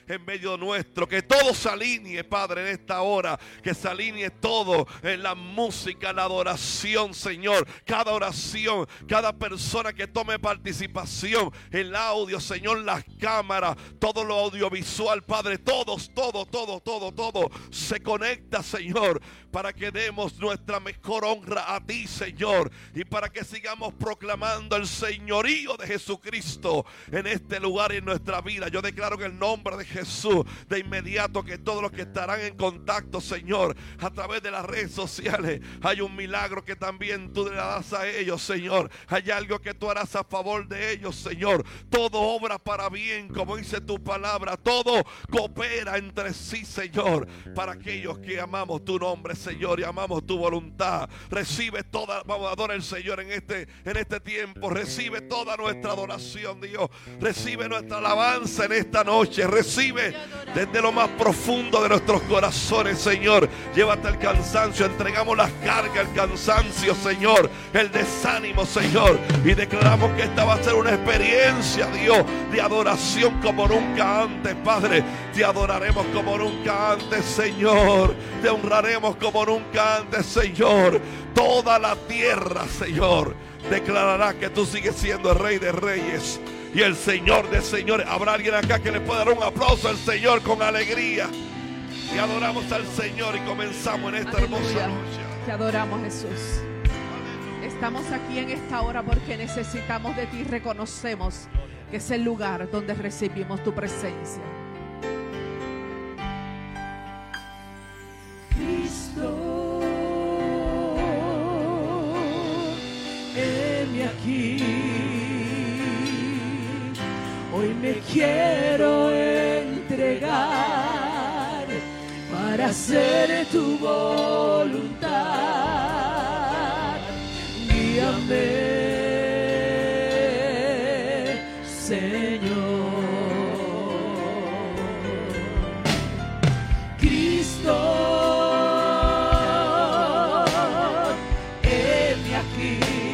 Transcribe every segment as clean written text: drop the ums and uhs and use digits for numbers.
en medio nuestro. Que todo se alinee, Padre, en esta hora. Que se alinee todo en la música, la adoración, Señor. Cada oración, cada persona que tome participación, el audio, Señor, las cámaras, todo lo audiovisual, Padre, todo se conecta, Señor, para que demos nuestra mejor honra a ti, Señor, y para que sigamos proclamando el señorío de Jesucristo en este lugar y en nuestra vida. Yo declaro en el nombre de Jesús de inmediato que todos los que estarán en contacto, Señor, a través de las redes sociales, hay un milagro que también tú le das a ellos, Señor. Hay algo que tú harás a favor de ellos, Señor. Todo obra para bien, como dice tu palabra. Todo coopera entre sí, Señor, para aquellos que amamos tu nombre, Señor, y amamos tu voluntad. Recibe toda, vamos a adorar al Señor en este tiempo. Recibe toda nuestra adoración, Dios. Recibe nuestra alabanza en esta noche. Recibe desde lo más profundo de nuestros corazones, Señor. Llévate el cansancio. Entregamos las cargas, el cansancio, Señor, el desánimo, Señor, y declaramos que esta va a ser una experiencia, Dios, de adoración como nunca antes, Padre. Te adoraremos como nunca antes, Señor. Te honraremos como nunca antes, Señor. Toda la tierra, Señor, declarará que tú sigues siendo el Rey de Reyes y el Señor de señores. Habrá alguien acá que le pueda dar un aplauso al Señor con alegría. Y adoramos al Señor y comenzamos en esta hermosa noche. Te adoramos, Jesús. Estamos aquí en esta hora porque necesitamos de ti. Reconocemos que es el lugar donde recibimos tu presencia. Cristo, heme aquí. Hoy me quiero entregar para hacer tu voluntad. Guíame, Señor. Cristo, heme aquí.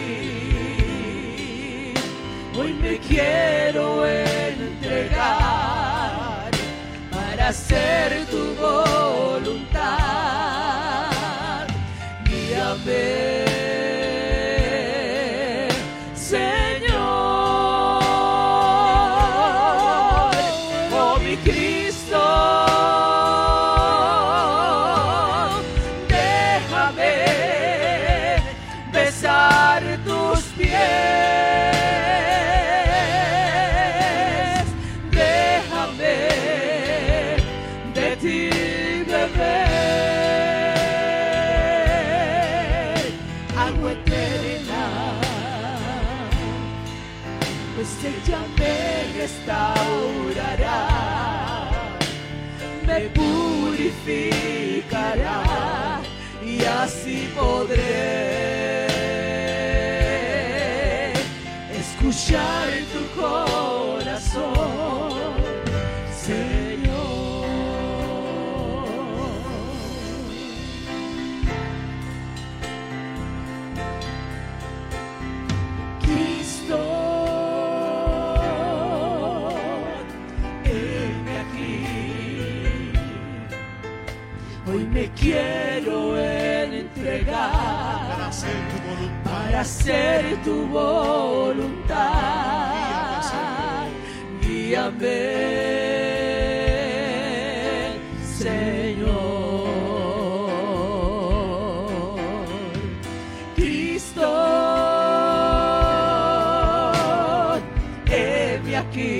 Hoy me quiero entregar para hacer tu voluntad. Guíame, restaurará, me purificará y así podré escuchar tu corazón, Señor. Cristo, me quiero entregar para hacer tu voluntad. Guíame, Señor. Cristo, heme aquí.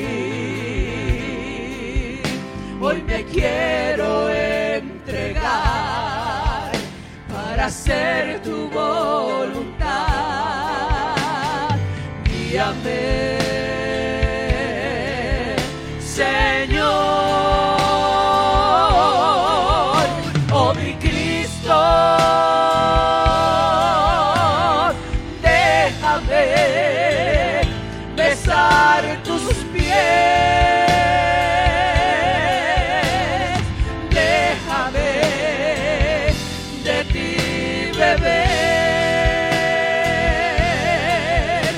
Hoy me quiero entregar para hacer tu voluntad. Guíame, Señor. Oh mi Cristo, déjame besar tus pies.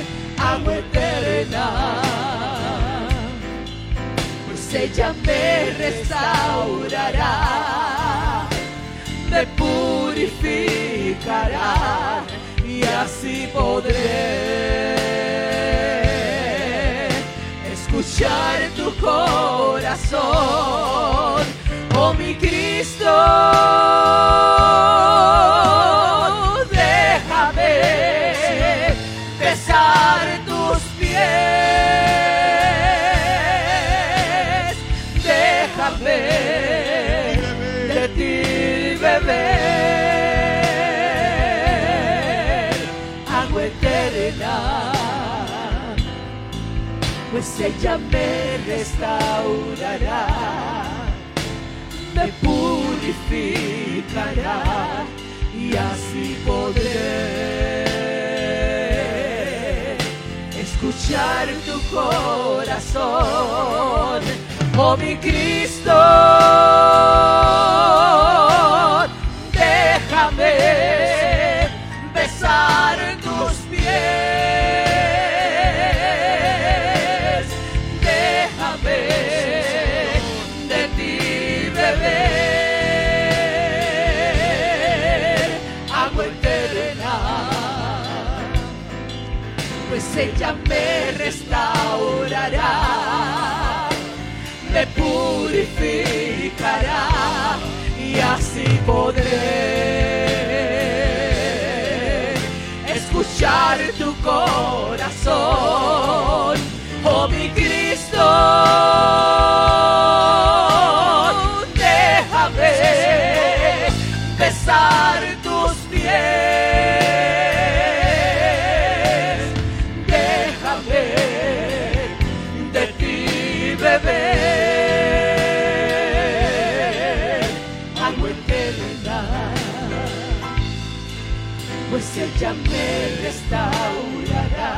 Agua eterna, pues ella me restaurará, me purificará y así podré escuchar tu corazón, oh mi Cristo. Déjame besar tus pies, déjame de ti beber agua eterna, pues ella me restaurará, me purificará y así podré escuchar tu corazón, oh mi Cristo. Déjame besar tus pies, déjame de ti beber agua eterna, pues ella me restaurará, me purificará y así podré escuchar tu corazón, oh mi Cristo. Déjame besar tus pies, déjame de ti beber agua eterna, pues ella me restaurará,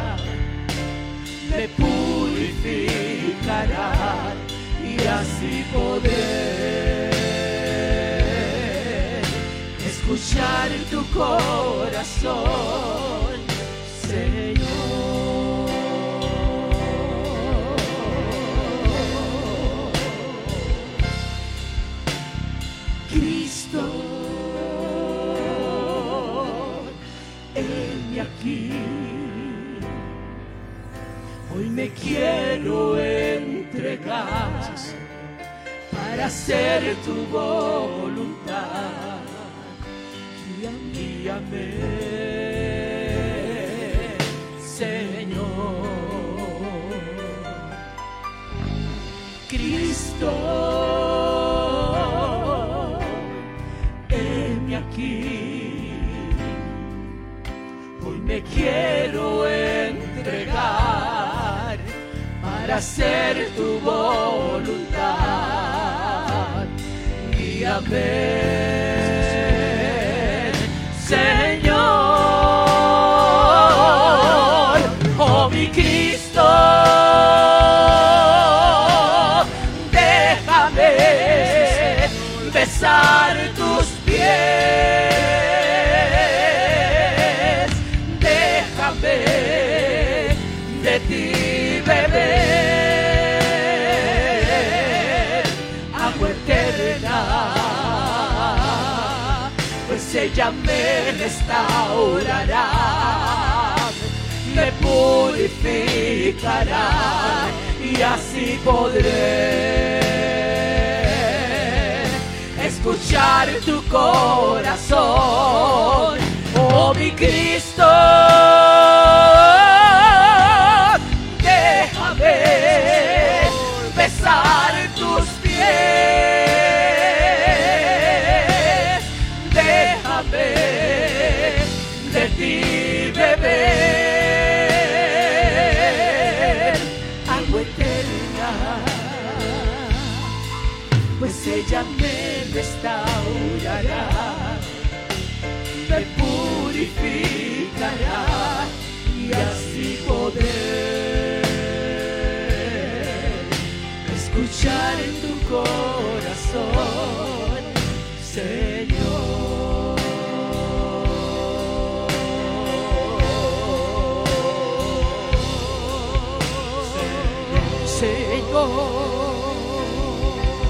me purificará y así podré escuchar tu corazón, Señor. Cristo, heme aquí, hoy me quiero entregar para hacer tu voluntad. Guíame, Señor. Cristo, heme aquí, hoy me quiero entregar para hacer tu voluntad. Guíame, Señor, oh mi Cristo, déjame besar tus pies, déjame de ti beber agua eterna, pues ella me restaurará, me purificará y así podré escuchar tu corazón, oh mi Cristo. Déjame besar tus pies, déjame de ti beber agua eterna, pues ella me restaurará, me purificará y así podré escuchar en tu corazón, Señor. Señor,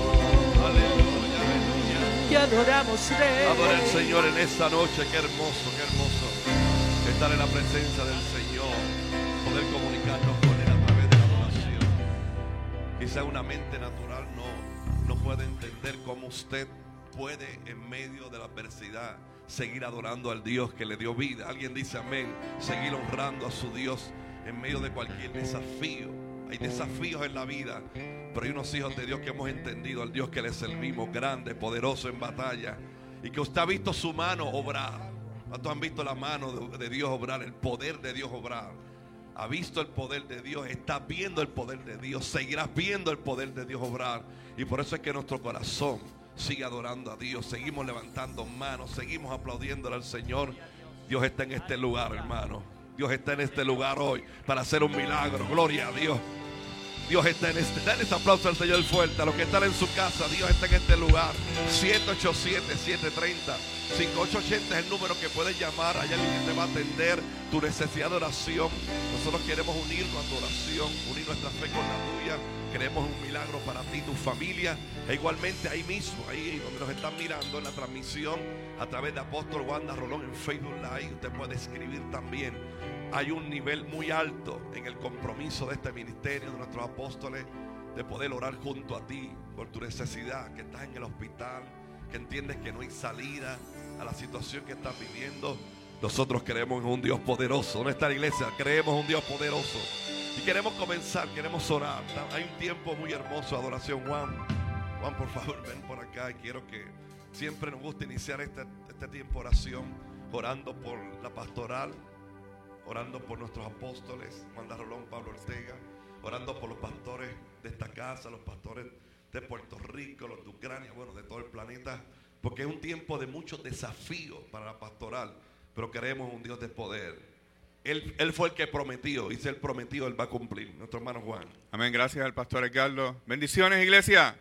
adoramos, Rey. Adora al Señor en esta noche. Qué hermoso estar en la presencia del Señor, poder comunicarnos con Él a través de la adoración. Quizá una mente natural no puede entender cómo usted puede en medio de la adversidad seguir adorando al Dios que le dio vida. Alguien dice amén. Seguir honrando a su Dios en medio de cualquier desafío. Hay desafíos en la vida, pero hay unos hijos de Dios que hemos entendido al Dios que le servimos, grande, poderoso en batalla, y que usted ha visto su mano obrar. ¿Cuántos han visto la mano de Dios obrar? El poder de Dios obrar. Ha visto el poder de Dios, está viendo el poder de Dios, seguirás viendo el poder de Dios obrar. Y por eso es que nuestro corazón sigue adorando a Dios. Seguimos levantando manos, seguimos aplaudiéndole al Señor. Dios está en este lugar, hermano. Dios está en este lugar hoy para hacer un milagro. Gloria a Dios. Dios está en este. Dale ese aplauso al Señor fuerte. A los que están en su casa, Dios está en este lugar. 787-730-5880 es el número que puedes llamar. Hay alguien que te va a atender tu necesidad de oración. Nosotros queremos unirnos a tu oración, unir nuestra fe con la tuya. Queremos un milagro para ti y tu familia. E igualmente ahí mismo, ahí donde nos están mirando en la transmisión a través de Apóstol Wanda Rolón en Facebook Live, usted puede escribir también. Hay un nivel muy alto en el compromiso de este ministerio, de nuestros apóstoles, de poder orar junto a ti por tu necesidad, que estás en el hospital, que entiendes que no hay salida a la situación que estás viviendo. Nosotros creemos en un Dios poderoso. ¿Dónde está la iglesia? Creemos en un Dios poderoso. Y queremos comenzar, queremos orar. Hay un tiempo muy hermoso de adoración. Juan, por favor, ven por acá. Y quiero que siempre nos gusta iniciar este tiempo de oración orando por la pastoral, orando por nuestros apóstoles, Wanda Rolón, Pablo Ortega, orando por los pastores de esta casa, los pastores de Puerto Rico, los de Ucrania, bueno, de todo el planeta, porque es un tiempo de muchos desafíos para la pastoral, pero creemos en un Dios de poder. Él fue el que prometió, y si Él prometió, Él va a cumplir. Nuestro hermano Juan. Amén, gracias al pastor Edgardo. Bendiciones, iglesia.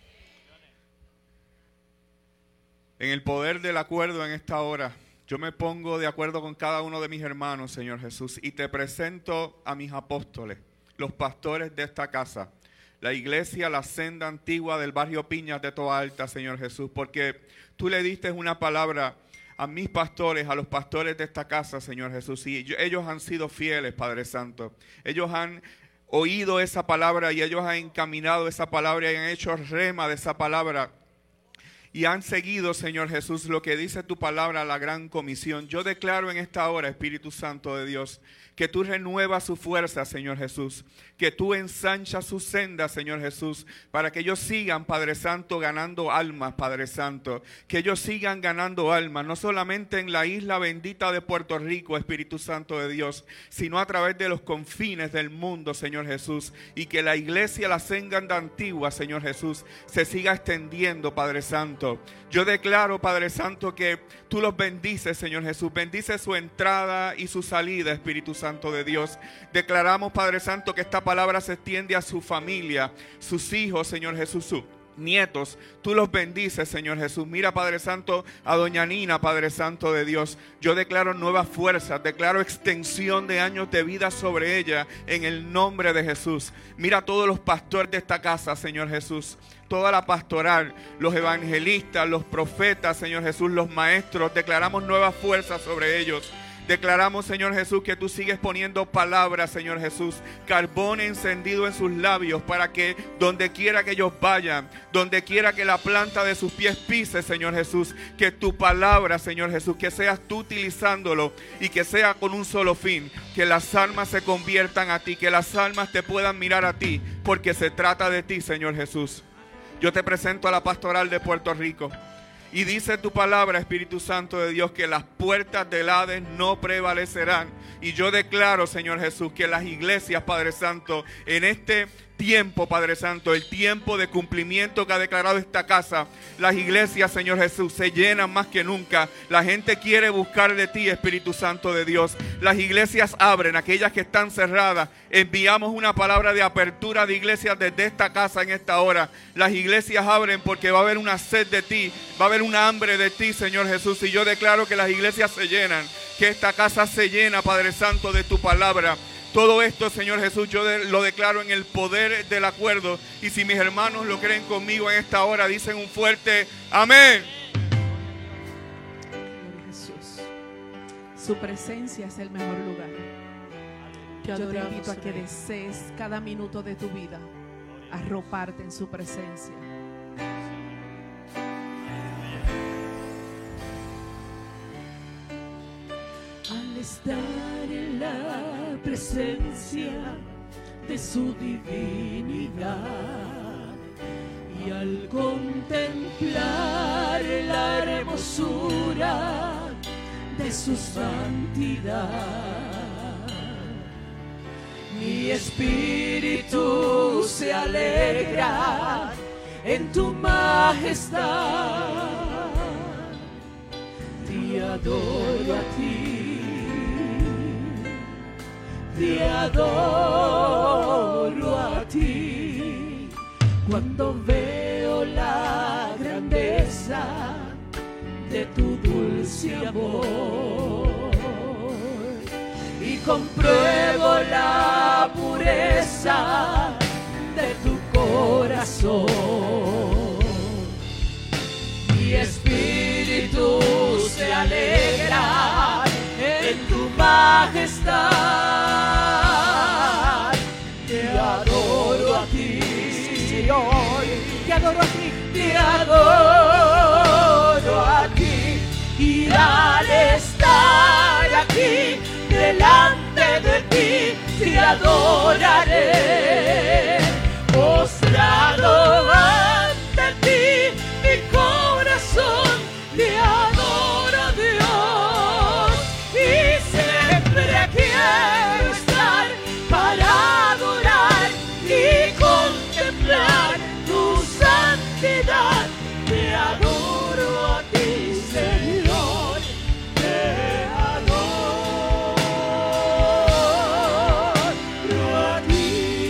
En el poder del acuerdo en esta hora, yo me pongo de acuerdo con cada uno de mis hermanos, Señor Jesús, y te presento a mis apóstoles, los pastores de esta casa, la iglesia, la senda antigua del barrio Piñas de Toa Alta, Señor Jesús, porque tú le diste una palabra a mis pastores, a los pastores de esta casa, Señor Jesús, y ellos han sido fieles, Padre Santo. Ellos han oído esa palabra y ellos han encaminado esa palabra y han hecho rema de esa palabra. Y han seguido, Señor Jesús, lo que dice tu palabra, la gran comisión. Yo declaro en esta hora, Espíritu Santo de Dios, que tú renuevas su fuerza, Señor Jesús, que tú ensanchas su senda, Señor Jesús, para que ellos sigan, Padre Santo, ganando almas, Padre Santo, que ellos sigan ganando almas, no solamente en la isla bendita de Puerto Rico, Espíritu Santo de Dios, sino a través de los confines del mundo, Señor Jesús, y que la iglesia, la senda antigua, Señor Jesús, se siga extendiendo, Padre Santo. Yo declaro, Padre Santo, que tú los bendices, Señor Jesús. Bendice su entrada y su salida, Espíritu Santo de Dios. Declaramos, Padre Santo, que esta palabra se extiende a su familia, sus hijos, Señor Jesús, sus nietos. Tú los bendices, Señor Jesús. Mira, Padre Santo, a doña Nina, Padre Santo de Dios. Yo declaro nuevas fuerzas, declaro extensión de años de vida sobre ella en el nombre de Jesús. Mira a todos los pastores de esta casa, Señor Jesús. Toda la pastoral, los evangelistas, los profetas, Señor Jesús, los maestros. Declaramos nuevas fuerzas sobre ellos. Declaramos, Señor Jesús, que tú sigues poniendo palabras, Señor Jesús, carbón encendido en sus labios, para que donde quiera que ellos vayan, donde quiera que la planta de sus pies pise, Señor Jesús, que tu palabra, Señor Jesús, que seas tú utilizándolo y que sea con un solo fin, que las almas se conviertan a ti, que las almas te puedan mirar a ti, porque se trata de ti, Señor Jesús. Yo te presento a la pastoral de Puerto Rico. Y dice tu palabra, Espíritu Santo de Dios, que las puertas del Hades no prevalecerán. Y yo declaro, Señor Jesús, que las iglesias, Padre Santo, en este tiempo, Padre Santo, el tiempo de cumplimiento que ha declarado esta casa, las iglesias, Señor Jesús, se llenan más que nunca. La gente quiere buscar de ti, Espíritu Santo de Dios. Las iglesias abren, aquellas que están cerradas. Enviamos una palabra de apertura de iglesias desde esta casa en esta hora. Las iglesias abren porque va a haber una sed de ti, va a haber una hambre de ti, Señor Jesús. Y yo declaro que las iglesias se llenan, que esta casa se llena, Padre Santo, de tu palabra. Todo esto, Señor Jesús, yo lo declaro en el poder del acuerdo. Y si mis hermanos lo creen conmigo en esta hora, dicen un fuerte amén. Su presencia es el mejor lugar. Yo te invito a que desees cada minuto de tu vida arroparte en su presencia. Al estar en la presencia de su divinidad y al contemplar la hermosura de su santidad, mi espíritu se alegra en tu majestad. Te adoro a ti, te adoro a ti. Cuando veo la grandeza de tu dulce amor y compruebo la pureza de tu corazón, mi espíritu se alegra en tu majestad. Te adoro a ti, Señor, te adoro a ti, te adoro a ti. Y al estar aquí delante de ti, te adoraré. Postrado ante ti, mi corazón te adora, Dios. Y siempre quiero estar para adorar y contemplar tu santidad. Te adoro a ti, Señor, te adoro a ti.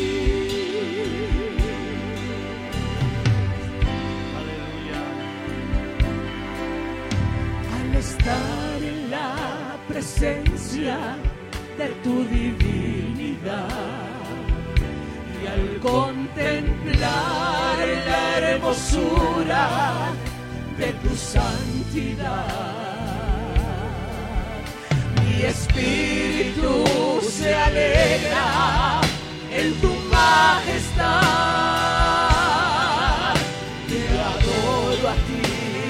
Al estar en la presencia de tu divinidad y al contemplar la hermosura de tu santidad, mi espíritu se alegra en tu majestad. Te adoro a ti,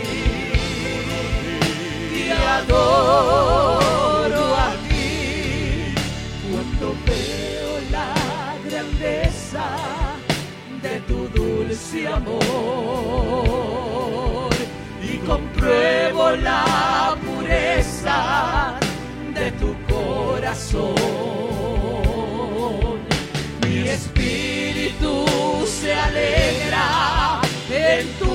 te adoro a ti. Cuando veo la grandeza de tu dulce amor y compruebo la pureza de tu corazón, mi espíritu se alegra en tu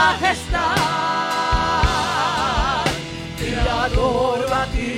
majestad. Te adoro a ti,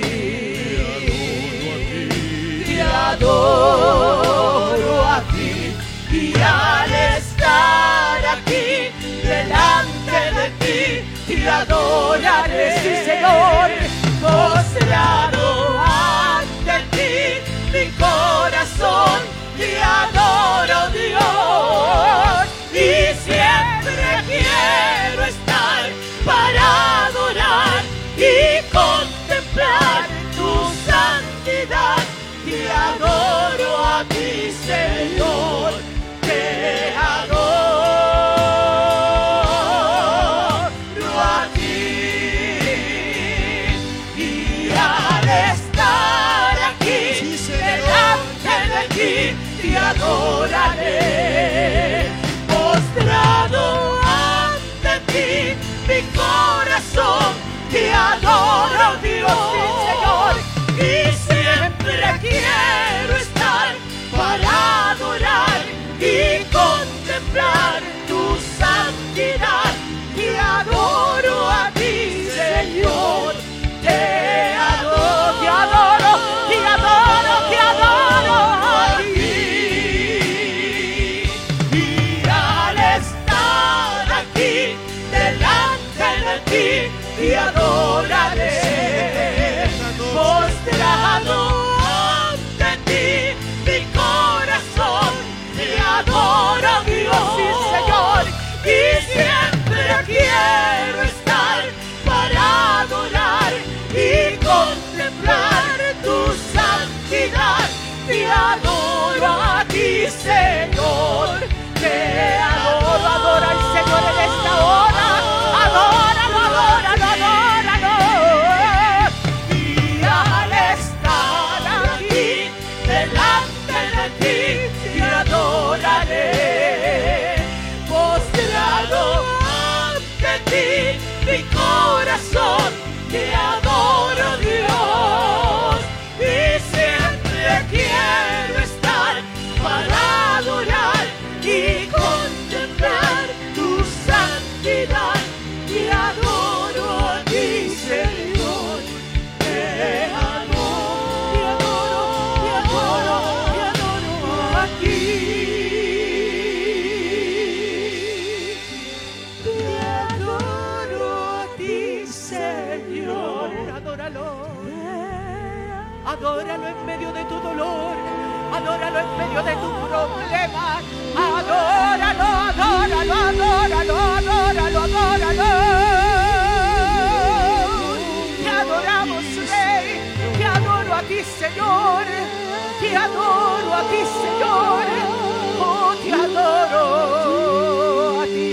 te adoro a ti. Y al estar aquí delante de ti, te adoraré, sí, Señor. Postrado ante ti, mi corazón te adoro, Dios. Y siempre quiero estar para adorar y contemplar tu santidad. Te adoro a ti, Señor, te adoro a ti. Y al estar aquí delante de ti, te adoraré. Postrado ante ti, mi corazón te adoro, Dios, Señor. Y siempre quiero estar para adorar y contemplar tu santidad. Te adoro a ti, Señor. Te adoro, te adoro, te adoro, te adoro a ti. Y al estar aquí delante de ti, te adoraré. Señor. Te adoro, adora al Señor en esta hora. Adóralo, adóralo, adóralo. Y al estar aquí delante de ti, te adoraré. Postrado ante ti, mi corazón te adoro, Dios. Y siempre quiero estar para adorar y contemplar tu santidad. Te adoro a ti, Señor. Te adoro, te adoro, te adoro, te adoro a ti. Te adoro a ti, Señor. Adóralo. Adóralo en medio de tu dolor. Adóralo en medio de tu problema. Adóralo, adóralo, adóralo, adóralo, adóralo. Te adoramos, Rey. Te adoro a ti, Señor. Te adoro a ti, Señor. Oh, te adoro a ti.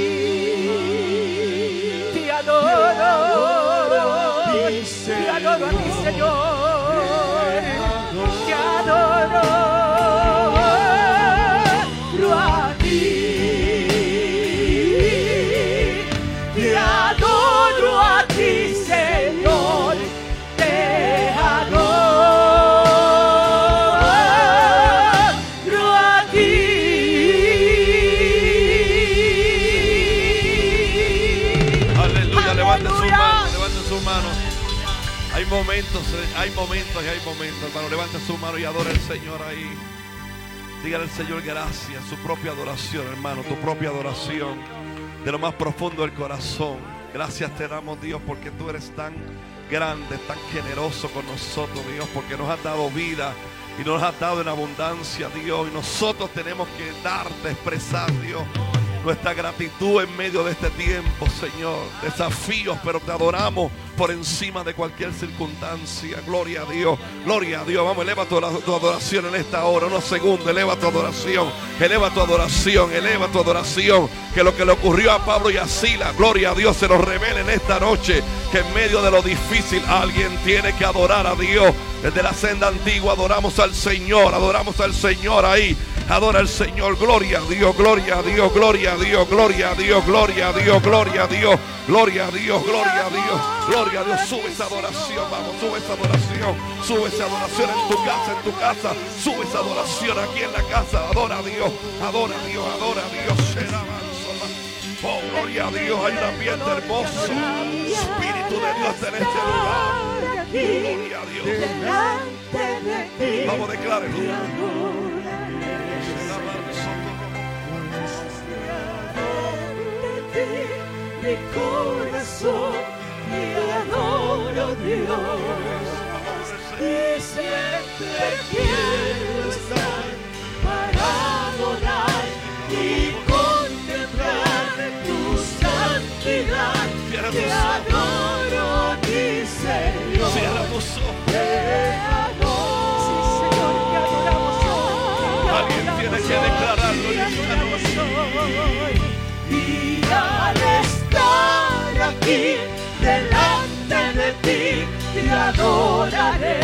Te adoro. Te adoro a ti, Señor. Te adoro a ti. Te adoro a ti, Señor. Te adoro a ti. Aleluya, levanten sus manos, levanten sus manos. Hay momentos y hay momentos, hermano. Levante su mano y adora al Señor ahí. Dígale al Señor gracias, su propia adoración, hermano, tu propia adoración de lo más profundo del corazón. Gracias te damos, Dios, porque tú eres tan grande, tan generoso con nosotros, Dios, porque nos has dado vida y nos has dado en abundancia, Dios. Y nosotros tenemos que darte, expresar, Dios, nuestra gratitud en medio de este tiempo, Señor. Desafíos, pero te adoramos por encima de cualquier circunstancia. Gloria a Dios, gloria a Dios. Vamos, eleva tu adoración en esta hora. Unos segundos, eleva tu adoración. Eleva tu adoración, eleva tu adoración. Que lo que le ocurrió a Pablo y a Silas, gloria a Dios, se nos revele en esta noche. Que en medio de lo difícil alguien tiene que adorar a Dios. Desde la senda antigua adoramos al Señor ahí. Adora al Señor, gloria a Dios, gloria a Dios, gloria a Dios, gloria a Dios, gloria a Dios, gloria a Dios, gloria a Dios, gloria a Dios, gloria a Dios. Sube esa adoración, vamos, sube esa adoración en tu casa, sube esa adoración aquí en la casa. Adora a Dios, adora a Dios, adora a Dios. Oh, gloria a Dios, hay un ambiente hermoso. Espíritu de Dios en este lugar. Gloria a Dios. Vamos, declárenlo. Mi corazón te adoro, Dios, y siempre quiero estar para adorar y contemplar tu santidad. Te adoro a ti, Señor. Te adoro. Sí, Señor, te adoramos hoy. Alguien tiene que declararlo. Y al estar aquí delante de ti, te adoraré.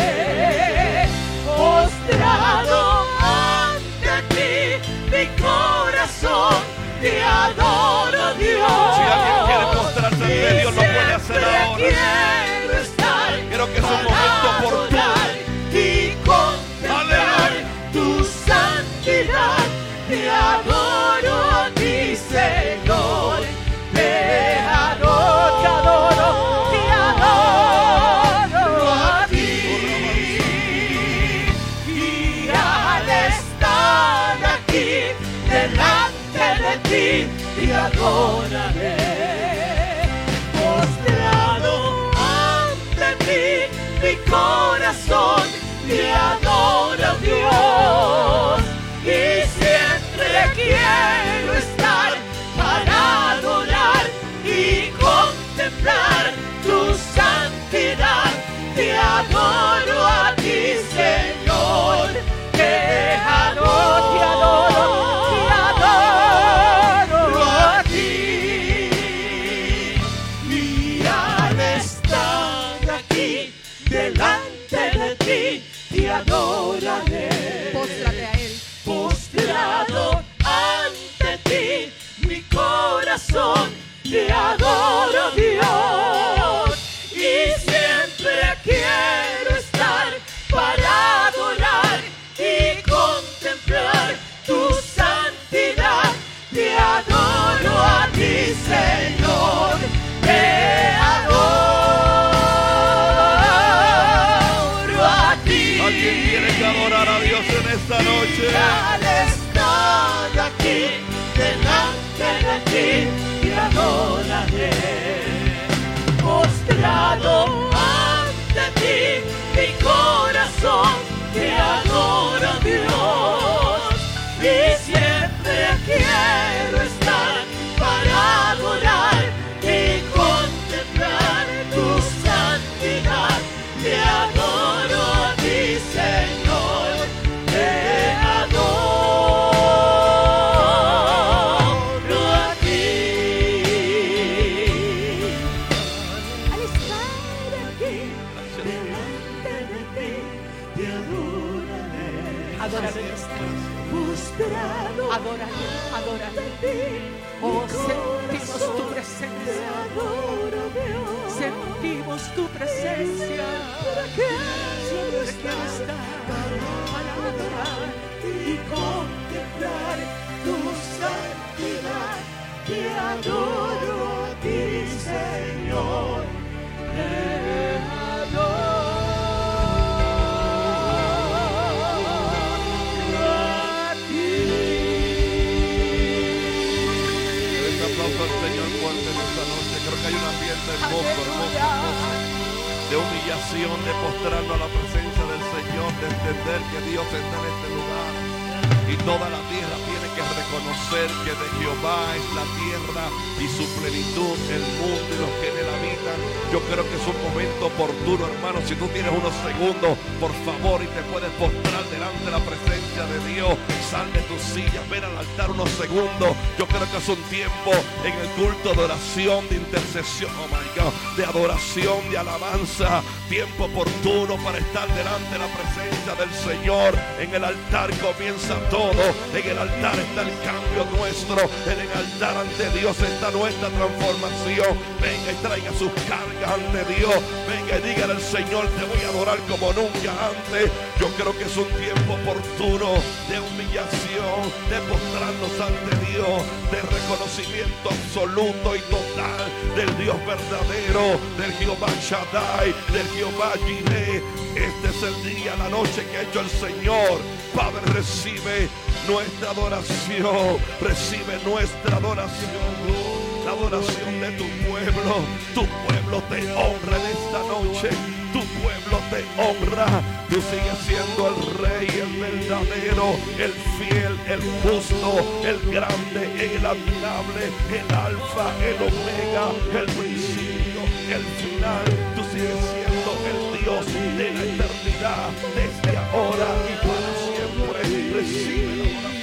Postrado ante ti, mi corazón te adoro, Dios. Si alguien quiere mostrarse ante Dios, lo puede hacer ahora. Quiero estar Creo que es un momento oportuno. y contemplar tu santidad. Te adoro a ti, Señor. Te adoro, te adoro, te adoro a ti. Y al estar aquí delante de ti, te adoraré. Postrado ante ti, mi corazón te adora, Dios. Y siempre quiero estar para adorar y contemplar tu santidad. Te adoro a ti, Señor. Te adoro, te adoro, esta noche. al estar aquí, delante de ti, te adoraré. Postrado ante ti, mi corazón te adora, Dios. Y siempre quiero estar para adorar y contemplar tu santidad. Te adoro a ti, Señor, te adoro a ti. Al estar aquí, delante de ti, te adoraré. Adoraré, postrado, adoraré. Oh, sentimos tu presencia. Sentimos tu presencia. Siempre quiero estar para adorar y contemplar tu santidad. Te adoro a ti, Señor. Te adoro a ti. Un aplauso al Señor fuerte en esta noche. Creo que hay un ambiente hermoso, de humillación, de postrarnos a la presencia del Señor, de entender que Dios está en este lugar. Y toda la tierra tiene que reconocer que de Jehová es la tierra y su plenitud, el mundo y los que en él habitan. Yo creo que es un momento oportuno, hermano. Si tú tienes unos segundos, por favor, y te puedes postrar delante de la presencia de Dios, sal de tu silla, ven al altar unos segundos. Yo creo que es un tiempo en el culto de oración, de intercesión, oh my God, de adoración, de alabanza. Tiempo oportuno para estar delante de la presencia del Señor. En el altar comienza todo. En el altar está el cambio nuestro. En el altar ante Dios está nuestra transformación. Venga y traiga sus cargas ante Dios. Venga y dígale al Señor, te voy a adorar como nunca antes. Yo creo que es un tiempo oportuno de humillación, de postrarnos ante Dios, de reconocimiento absoluto y total del Dios verdadero, del Jehová Shaddai, del Jehová Jireh. Este es el día, la noche que ha hecho el Señor. Padre, recibe nuestra adoración, recibe nuestra adoración, la adoración de tu pueblo. Tu pueblo te honra en esta noche, tu pueblo te honra. Tú sigues siendo el rey, el verdadero, el fiel, el justo, el grande, el admirable, el alfa, el omega, el principio, el final. Tú sigues siendo el Dios de la eternidad, desde ahora y para siempre. Recibe la adoración.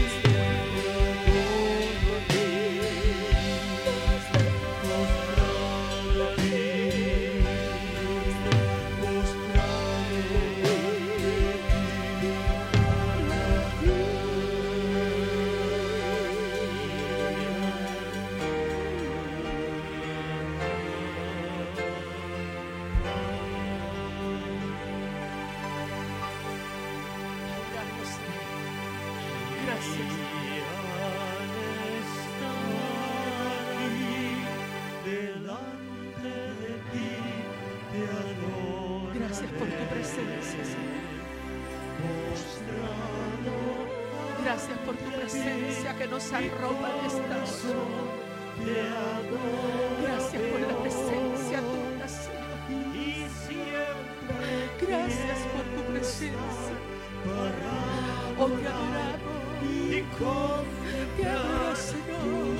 Gracias por tu presencia, Señor. Gracias por tu presencia que nos arropa en esta hora. Gracias por la presencia tuya, Señor. Gracias por tu presencia. Oh, te adoramos. Te adoro, Señor.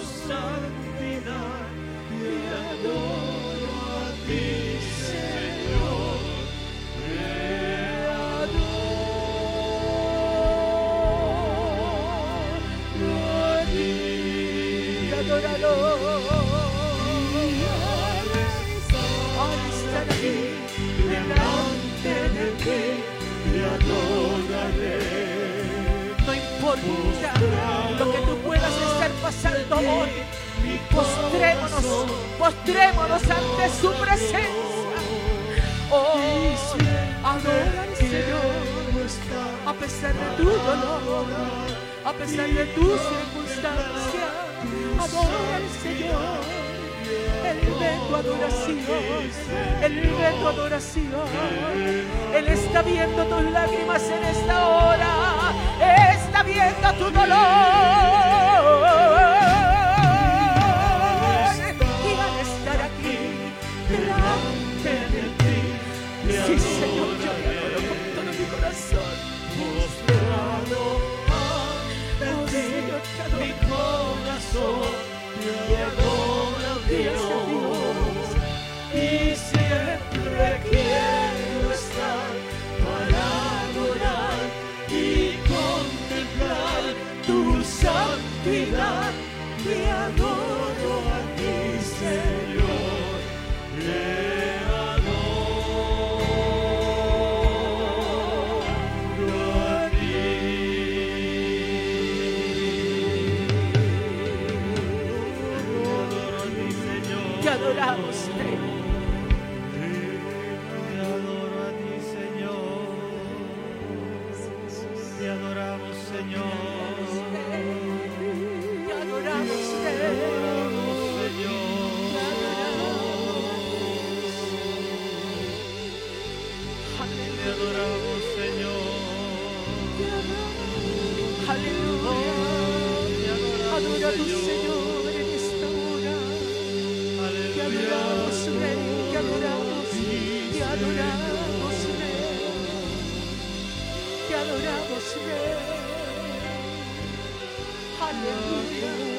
Te adoro a ti, Señor. Adóralo. Al estar aquí, delante de ti, te adoraré. No importa lo que tú puedas estar pasando hoy, postrémonos ante su presencia. Oh, adora al Señor, a pesar de tu dolor, a pesar de tu circunstancia. Adora al Señor. Él ve tu adoración. Él ve tu adoración. Él está viendo tus lágrimas en esta hora. a tu dolor y al estar aquí delante de ti. Sí, Señor, yo te adoro con todo mi corazón. Oh, Señor, te adoro. Mi corazón te adora, Dios, y siempre quiero estar para adorar y contemplar tu santidad. Te adoro a ti, Señor, te adoro a ti, Señor. Te adoramos, Rey. Te adoro a ti, Señor. Te adoramos, Señor. Te adoramos, Rey. Te adoramos, Señor. Te adoramos, Señor. Aleluya. Adora a tu Señor en esta hora. Te adoramos, Rey. Te adoramos. Te adoramos, Rey. Te adoramos, Rey. Aleluya.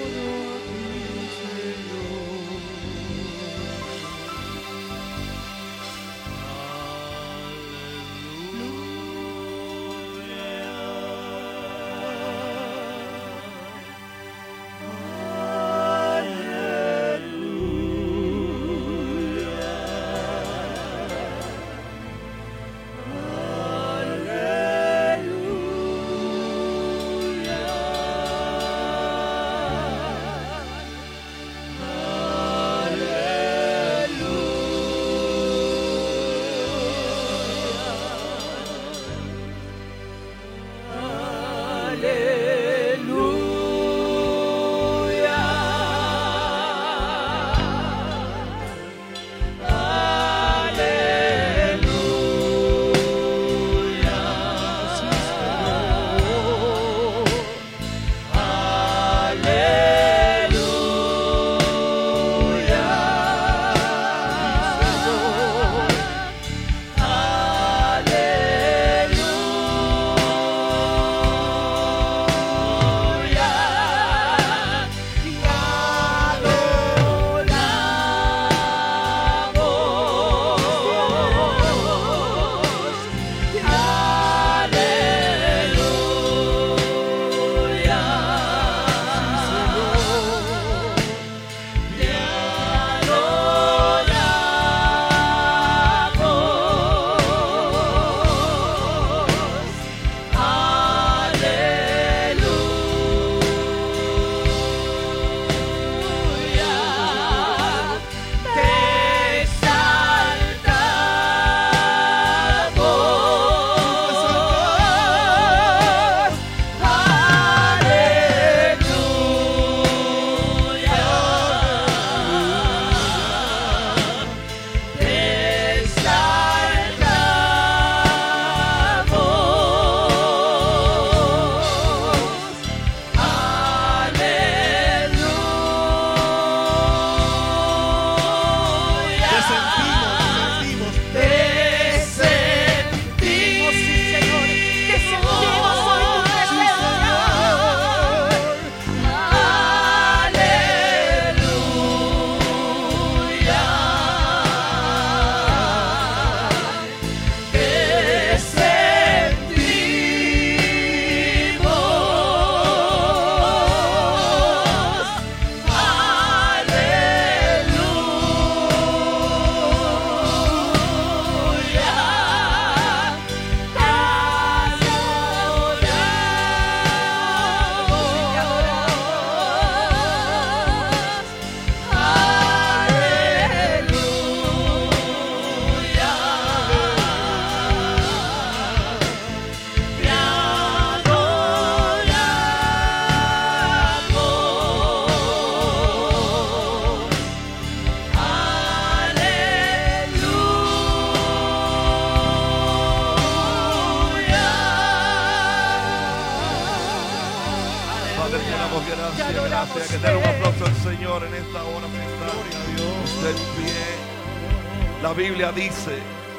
Padre, te damos Te gracias, adoramos, gracias. Que te dé un Rey. aplauso al Señor en esta hora. Usted en pie. La Biblia dice: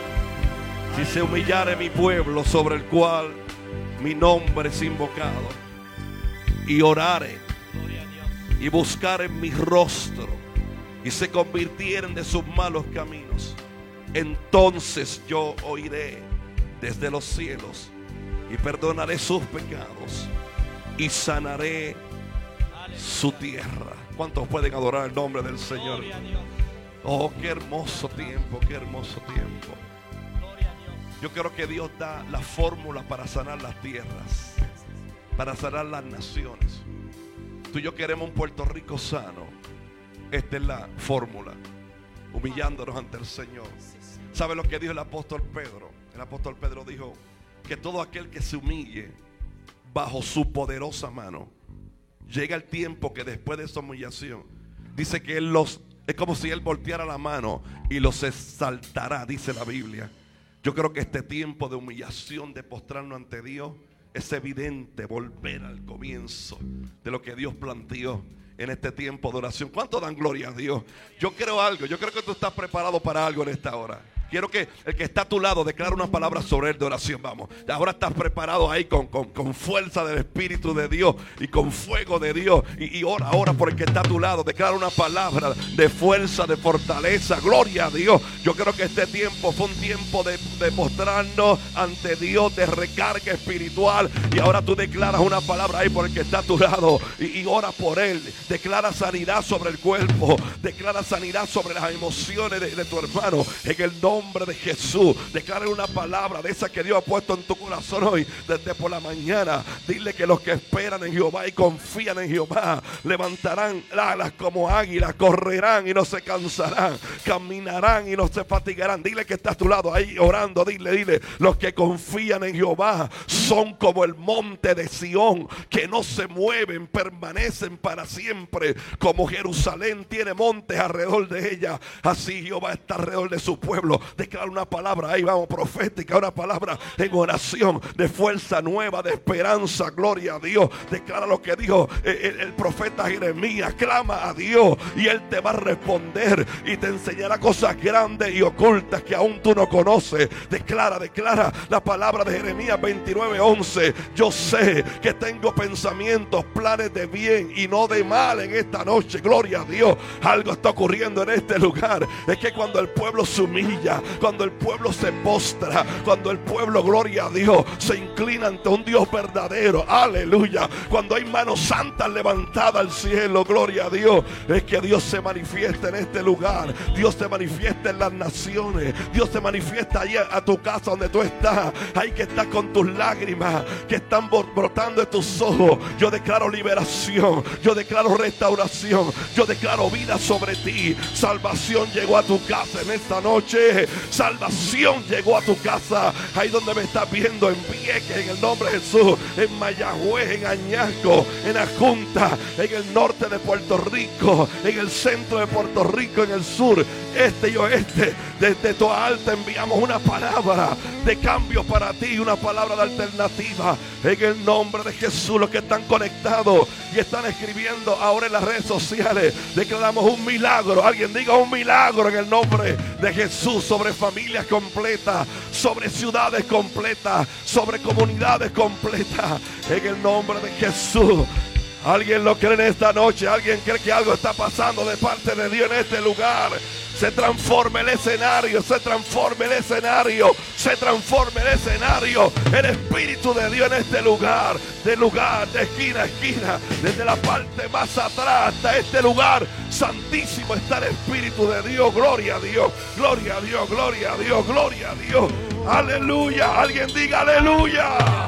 si se humillare mi pueblo sobre el cual mi nombre es invocado, y orare y buscaren mi rostro y se convirtieren de sus malos caminos, entonces yo oiré desde los cielos y perdonaré sus pecados y sanaré su tierra. ¿Cuántos pueden adorar el nombre del Señor? Oh, qué hermoso tiempo, qué hermoso tiempo. Yo creo que Dios da la fórmula para sanar las tierras, para sanar las naciones. Tú y yo queremos un Puerto Rico sano. Esta es la fórmula, humillándonos ante el Señor. ¿Sabe lo que dijo el apóstol Pedro? El apóstol Pedro dijo que todo aquel que se humille bajo su poderosa mano, llega el tiempo que después de esa humillación, dice que es como si él volteara la mano y los exaltará, dice la Biblia. Yo creo que este tiempo de humillación, de postrarnos ante Dios, es evidente volver al comienzo de lo que Dios planteó en este tiempo de oración. ¿Cuánto dan gloria a Dios? Yo creo algo, yo creo que tú estás preparado para algo en esta hora. Quiero que el que está a tu lado declare una palabra sobre él de oración. Vamos, ahora estás preparado ahí con fuerza del Espíritu de Dios y con fuego de Dios. Y ora ahora por el que está a tu lado. Declara una palabra de fuerza, de fortaleza. Gloria a Dios. Yo creo que este tiempo fue un tiempo de mostrarnos ante Dios, de recarga espiritual. Y ahora tú declaras una palabra ahí por el que está a tu lado y ora por él. Declara sanidad sobre el cuerpo. Declara sanidad sobre las emociones de tu hermano. En el nombre de Jesús, declara una palabra de esa que Dios ha puesto en tu corazón hoy, desde por la mañana. Dile que los que esperan en Jehová y confían en Jehová levantarán alas como águilas, correrán y no se cansarán, caminarán y no se fatigarán. Dile que está a tu lado ahí orando. Dile, los que confían en Jehová son como el monte de Sión, que no se mueven, permanecen para siempre. Como Jerusalén tiene montes alrededor de ella, así Jehová está alrededor de su pueblo. Declara una palabra ahí, vamos, profética, una palabra en oración de fuerza nueva, de esperanza. Gloria a Dios. Declara lo que dijo el profeta Jeremías. Clama a Dios y Él te va a responder y te enseñará cosas grandes y ocultas que aún tú no conoces. Declara la palabra de Jeremías 29:11. Yo sé que tengo pensamientos, planes de bien y no de mal en esta noche. Gloria a Dios. Algo está ocurriendo en este lugar. Es que cuando el pueblo se humilla, cuando el pueblo se postra, cuando el pueblo, gloria a Dios, se inclina ante un Dios verdadero, aleluya, cuando hay manos santas levantadas al cielo, gloria a Dios, es que Dios se manifiesta en este lugar. Dios se manifiesta en las naciones. Dios se manifiesta ahí a tu casa donde tú estás, ahí que estás con tus lágrimas que están brotando de tus ojos. Yo declaro liberación, yo declaro restauración, yo declaro vida sobre ti. Salvación llegó a tu casa en esta noche. Salvación llegó a tu casa. Ahí donde me estás viendo, en Vieques, en el nombre de Jesús, en Mayagüez, en Añasco, en Ajunta, en el norte de Puerto Rico, en el centro de Puerto Rico, en el sur, este y oeste. Desde Toa Alta enviamos una palabra de cambio para ti, una palabra de alternativa. En el nombre de Jesús, los que están conectados y están escribiendo ahora en las redes sociales, declaramos un milagro. Alguien diga un milagro en el nombre de Jesús, sobre familias completas, sobre ciudades completas, sobre comunidades completas, en el nombre de Jesús. ¿Alguien lo cree en esta noche? ¿Alguien cree que algo está pasando de parte de Dios en este lugar? Se transforma el escenario, se transforma el escenario, se transforma el escenario. El Espíritu de Dios en este lugar, de esquina a esquina, desde la parte más atrás hasta este lugar santísimo está el Espíritu de Dios. Gloria a Dios, gloria a Dios, gloria a Dios, gloria a Dios. Aleluya, alguien diga aleluya.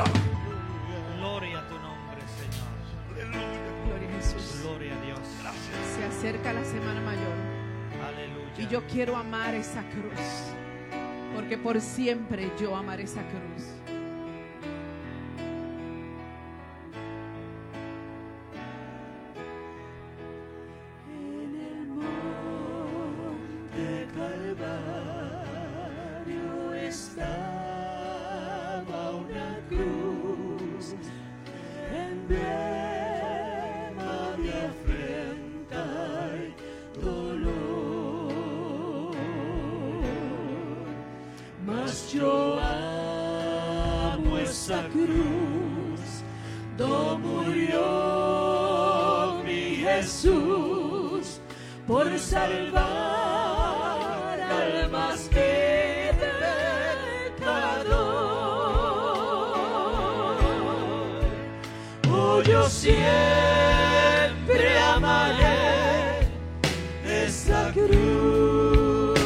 Gloria a tu nombre, Señor. Gloria a Jesús. Gloria a Dios. Se acerca la Semana Mayor Aleluya. y yo quiero amar esa cruz, porque por siempre yo amaré esa cruz. Estaba una cruz en Jesús, por salvar almas de pecador. Oh, yo siempre amaré esa cruz,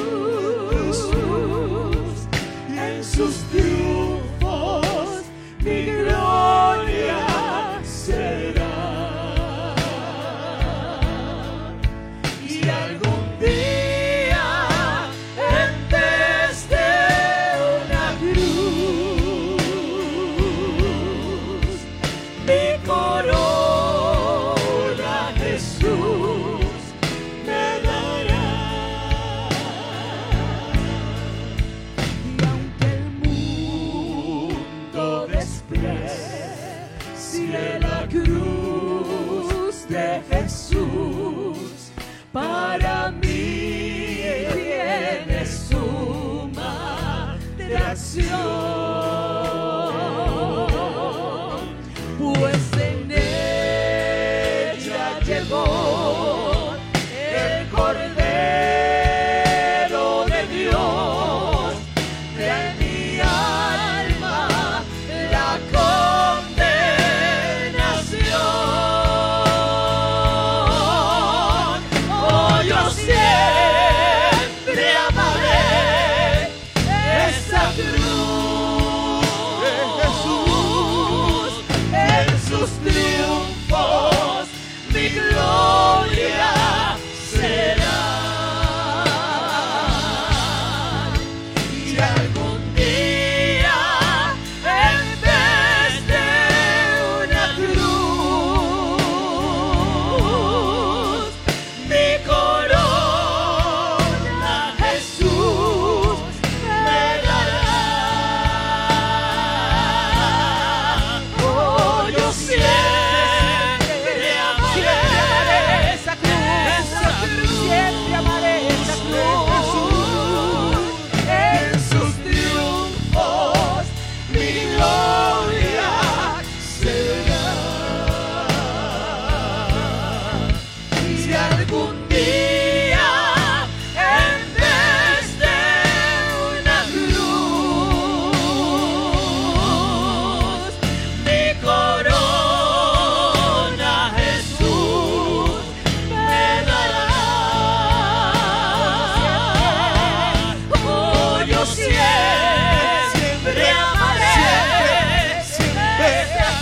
en sus triunfos mi gloria será. Y algún día en vez de una cruz, mi corona Jesús me dará. Y aunque el mundo desprecie la cruz de Jesús, para mí tiene suma de acción, pues en ella llegó el Cordero de Dios, de mi alma la condenación. Oh, yo siempre amaré esa cruz de Jesús, en sus triunfos mi gloria será. Y algún día en vez de una cruz, mi corona Jesús me dará. Oh, yo siempre amaré esa cruz, siempre amaré esa cruz, en sus triunfos mi gloria será. Y algún día en vez de una cruz, mi corona Jesús me dará. Oh, yo siempre amaré esa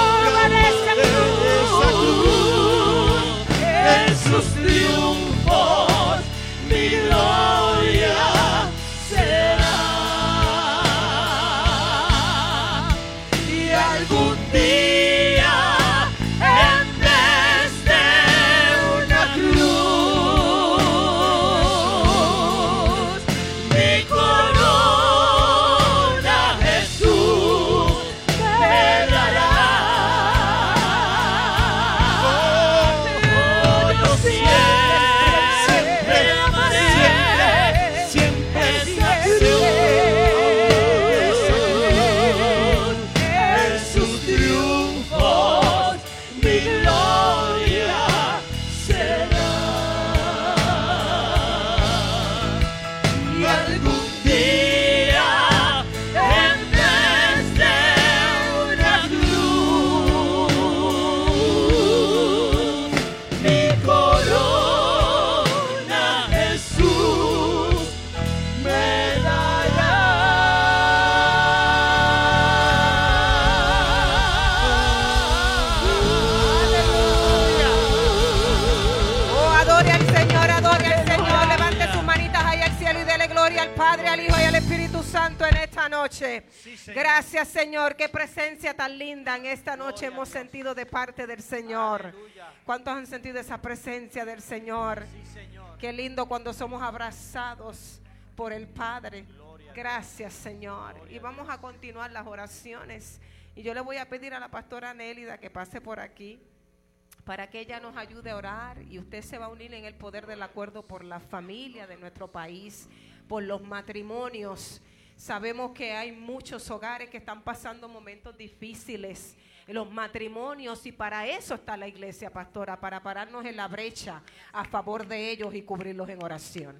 cruz, en sus triunfos mi gloria será. Y algún día en vez de una cruz, mi corona Jesús me dará. Oh, yo siempre amaré esa cruz, en sus triunfos mi gloria será. Y algún día en vez de una cruz, mi corona Jesús me dará. Oh, adore al Señor, adore al Señor. Levante sus manitas ahí al cielo y dele gloria al Padre, al Hijo y al Espíritu Santo en esta noche. Sí, Señor. Gracias, Señor. Qué presencia tan linda en esta noche hemos sentido de parte del Señor. Aleluya. ¿Cuántos han sentido esa presencia del Señor? Sí, Señor. Qué lindo cuando somos abrazados por el Padre. Gracias, Señor. Y vamos a continuar las oraciones. Y yo le voy a pedir a la pastora Nélida que pase por aquí para que ella nos ayude a orar. Y usted se va a unir en el poder del acuerdo por la familia de nuestro país, por los matrimonios. Sabemos que hay muchos hogares que están pasando momentos difíciles. los matrimonios, y para eso está la iglesia, pastora, para pararnos en la brecha a favor de ellos y cubrirlos en oración.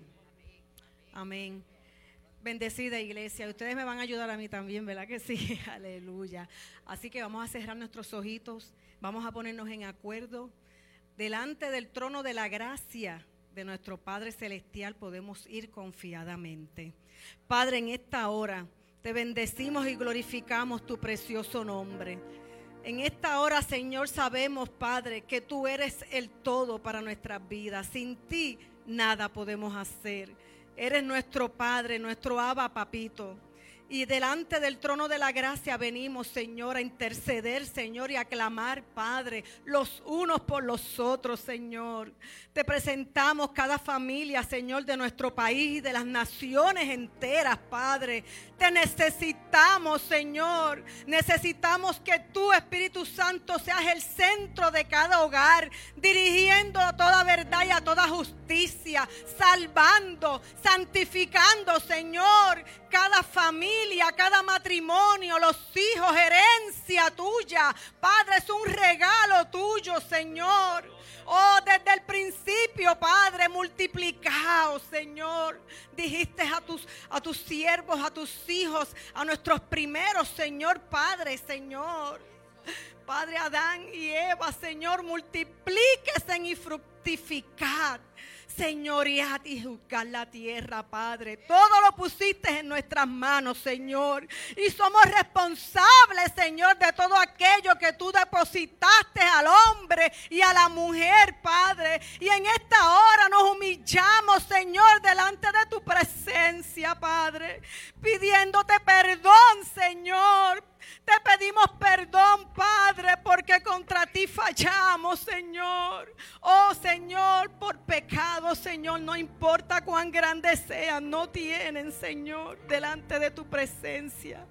Amén. Bendecida iglesia, ustedes me van a ayudar a mí también, ¿verdad que sí? Aleluya. Así que vamos a cerrar nuestros ojitos, vamos a ponernos en acuerdo. Delante del trono de la gracia de nuestro Padre Celestial podemos ir confiadamente. Padre, en esta hora te bendecimos y glorificamos tu precioso nombre. En esta hora, Señor, sabemos, Padre, que tú eres el todo para nuestras vidas. Sin ti nada podemos hacer. Eres nuestro Padre, nuestro Abba, Papito. Y delante del trono de la gracia venimos, Señor, a interceder, Señor, y a clamar, Padre, los unos por los otros, Señor. Te presentamos cada familia, Señor, de nuestro país y de las naciones enteras, Padre. Te necesitamos, Señor. Necesitamos que tú, Espíritu Santo, seas el centro de cada hogar, dirigiendo a toda verdad y a toda justicia, salvando, santificando, Señor, cada familia, cada matrimonio, los hijos, herencia tuya. Padre, es un regalo tuyo, Señor. Oh, desde el principio, Padre, multiplicado, Señor. Dijiste a tus siervos, a tus hijos, a nuestros primeros, Señor, Padre, Señor. Padre, Adán y Eva, Señor, multiplíquese y fructificad. Señoread y juzgar la tierra, Padre. Todo lo pusiste en nuestras manos, Señor. Y somos responsables, Señor, de todo aquello que tú depositaste al hombre y a la mujer, Padre. Y en esta hora nos humillamos, Señor, delante de tu presencia, Padre, pidiéndote perdón, Señor. Te pedimos perdón, Padre, porque contra ti fallamos, Señor. Oh, Señor, por pecado, Señor, no importa cuán grandes sean, no tienen, Señor, delante de tu presencia.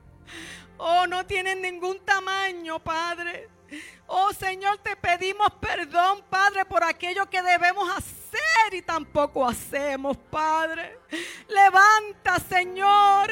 Oh, no tienen ningún tamaño, Padre. Oh, Señor, te pedimos perdón, Padre, por aquello que debemos hacer y tampoco hacemos, Padre. Levanta, Señor,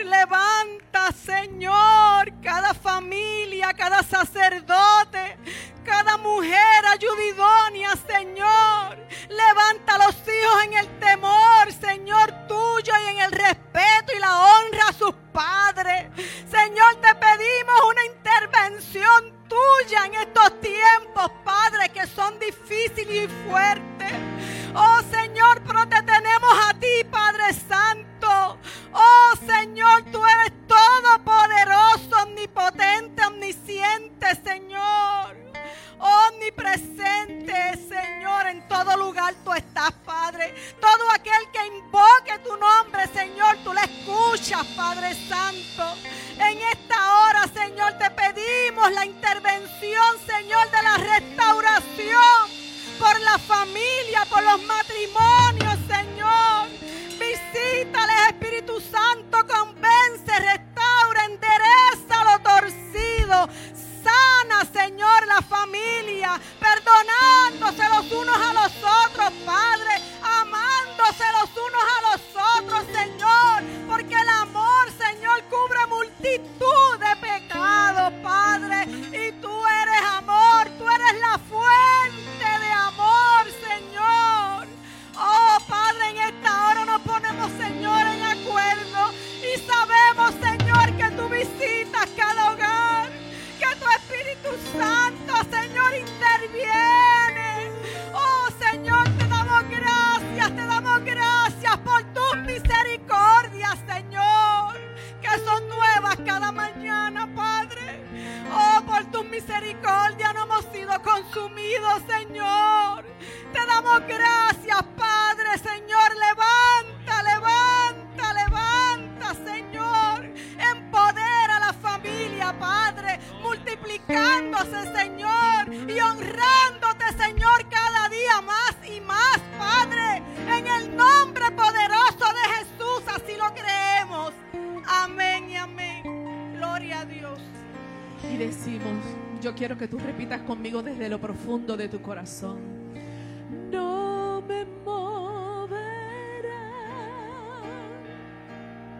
cada familia, cada sacerdote, cada mujer ayudidónia, Señor. Levanta a los hijos en el temor, Señor, tuyo, y en el respeto y la honra a sus padres. Señor, te pedimos una intervención tuya en estos tiempos, Padre, que son difíciles y fuertes. Oh, Señor, pero te tenemos a ti, Padre Santo. Oh, Señor, tú eres todopoderoso, omnipotente, omnisciente, Señor. Omnipresente, Señor, en todo lugar tú estás, Padre. Todo aquel que invoque tu nombre, Señor, tú le escuchas, Padre Santo. En esta hora, Señor, te pedimos la intervención, Señor, de la restauración por la familia, por los matrimonios, Señor. Visítales, Espíritu Santo, convence, restaura, endereza lo torcido. Sana, Señor, la familia, perdonándose los unos a los otros, Padre, amándose los unos a los otros, Señor, porque el amor, Señor, cubre multitud de pecados, Padre, y tú eres amor, tú eres la fuente de amor, Señor. Oh, Padre, en esta hora nos ponemos, Señor, en acuerdo y sabemos, Señor, que tú visitas cada hogar, que tu Espíritu Santo, Señor, interviene. Oh, Señor, te damos gracias por tus misericordias, Señor, que son nuevas cada mañana, Padre. Oh, por tus misericordias no hemos sido consumidos, Señor. Te damos gracias, Padre, Señor. Levanta, Señor. Empodera a la familia, Padre, multiplicándose, Señor, y honrándote, Señor, cada día más y más, Padre, en el nombre poderoso de Jesús, así lo creemos. Amén y amén. Gloria a Dios. Y decimos, yo quiero que tú repitas conmigo desde lo profundo de tu corazón: no me moverá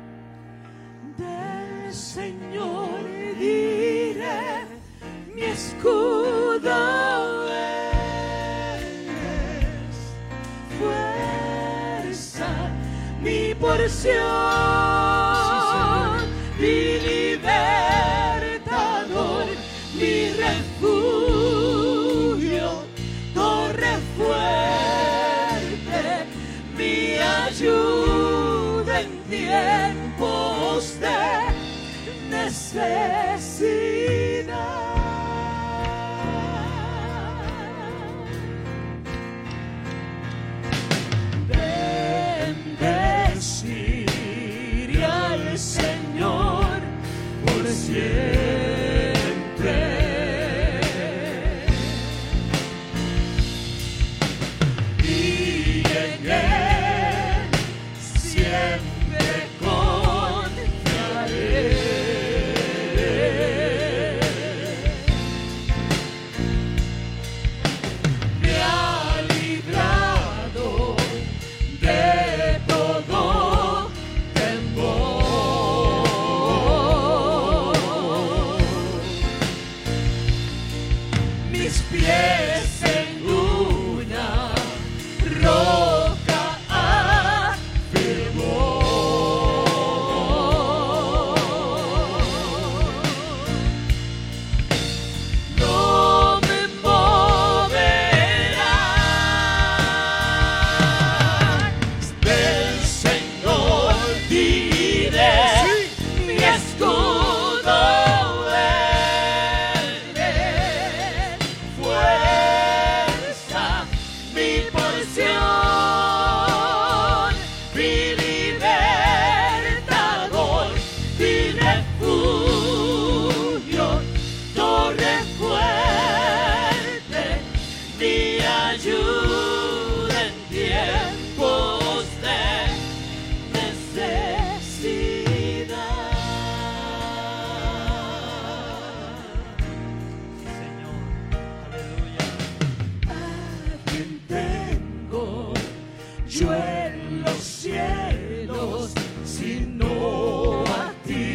del Señor, diré, mi esperanza escudo eres, fuerza, mi porción, mi libertador, mi refugio, torre fuerte, mi ayuda en tiempos de necesidad. Bendeciré al Señor por siempre. Y en Él siempre confiaré. Me ha librado de todo temor. Mis pies en una roca afirmó. No me moverá del Señor diré, mi escudo eres, fuerza, mi porción, mi libertador, mi refugio, torre fuerte, mi ayuda en tiempos de necesidad. Señor, aleluya. ¿A quién tengo yo en los cielos sino a ti?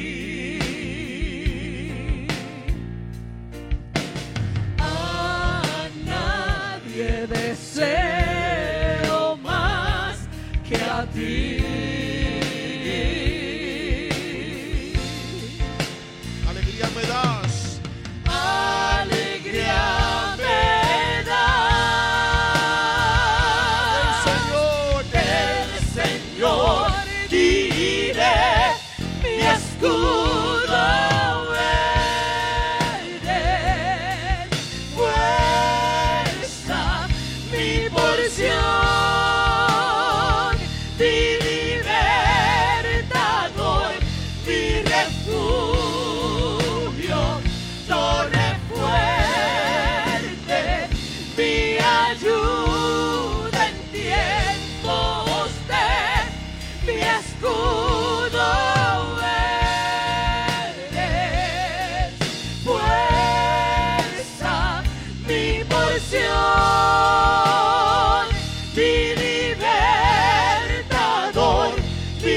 A nadie deseo más que a ti. Alegría me das. Alegría me Señor. del Señor diré, mi escudo eres, fuerza, mi porción, mi libertador, mi refugio, torre fuerte, mi ayuda en tiempos de mi escudo eres, fuerza, mi porción, mi libertador, mi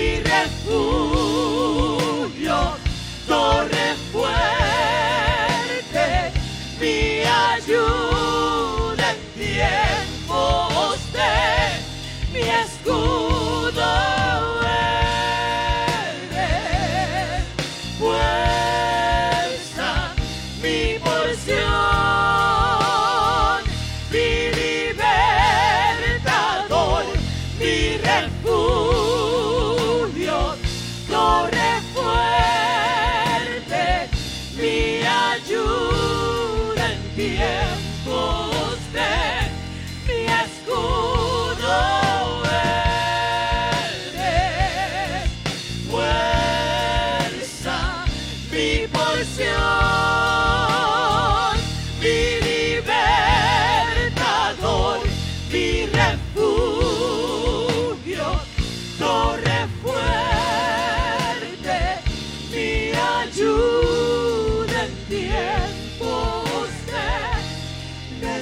refugio, torre fuerte, mi ayuda en tiempos de mi escudo eres, fuerza, mi porción, mi libertador, mi refugio, torre fuerte, mi ayuda en tiempos de mi escudo eres, fuerza, mi porción, mi libertador, mi refugio, torre fuerte, mi ayuda en tiempos de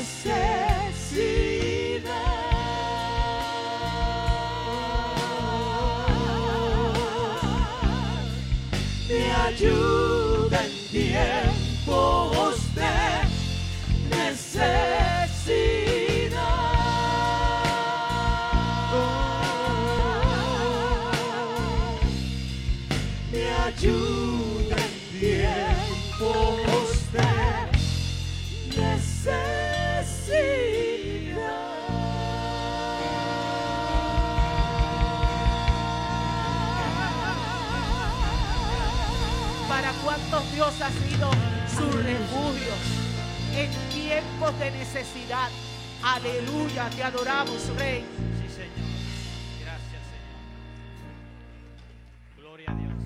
Dios ha sido su refugio en tiempos de necesidad. Aleluya, te adoramos, Rey. Sí, Señor. Gracias, Señor. Gloria a Dios.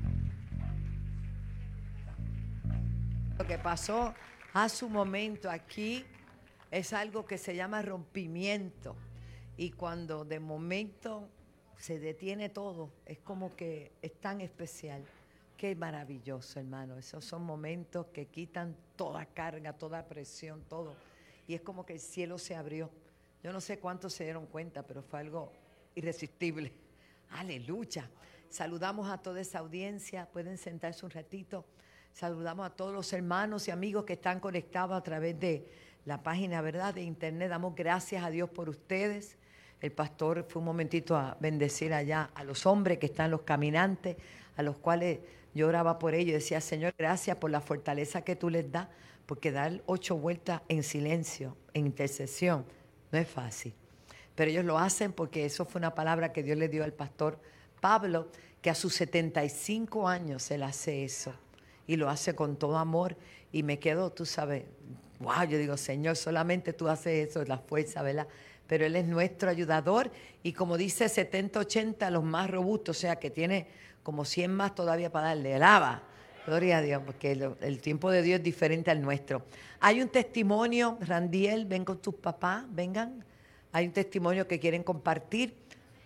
Lo que pasó a su momento aquí es algo que se llama rompimiento. Y cuando de momento se detiene todo, es como que es tan especial. Qué maravilloso, hermano. Esos son momentos que quitan toda carga, toda presión, todo. Y es como que el cielo se abrió. Yo no sé cuántos se dieron cuenta, pero fue algo irresistible. Aleluya. Saludamos a toda esa audiencia. Pueden sentarse un ratito. Saludamos a todos los hermanos y amigos que están conectados a través de la página, ¿verdad?, de internet. Damos gracias a Dios por ustedes. El pastor fue un momentito a bendecir allá a los hombres que están, los caminantes, a los cuales yo oraba por ellos y decía, Señor, gracias por la fortaleza que tú les das, porque dar 8 vueltas en silencio, en intercesión, no es fácil. Pero ellos lo hacen porque eso fue una palabra que Dios le dio al pastor Pablo, que a sus 75 años él hace eso. Y lo hace con todo amor. Y me quedo, tú sabes, wow, yo digo, Señor, solamente tú haces eso, la fuerza, ¿verdad? Pero Él es nuestro ayudador. Y como dice 70, 80, los más robustos, o sea, que tiene como 100 más todavía para darle. Alaba. Gloria a Dios, porque el tiempo de Dios es diferente al nuestro. Hay un testimonio, Randiel, ven con tus papás, vengan. Hay un testimonio que quieren compartir.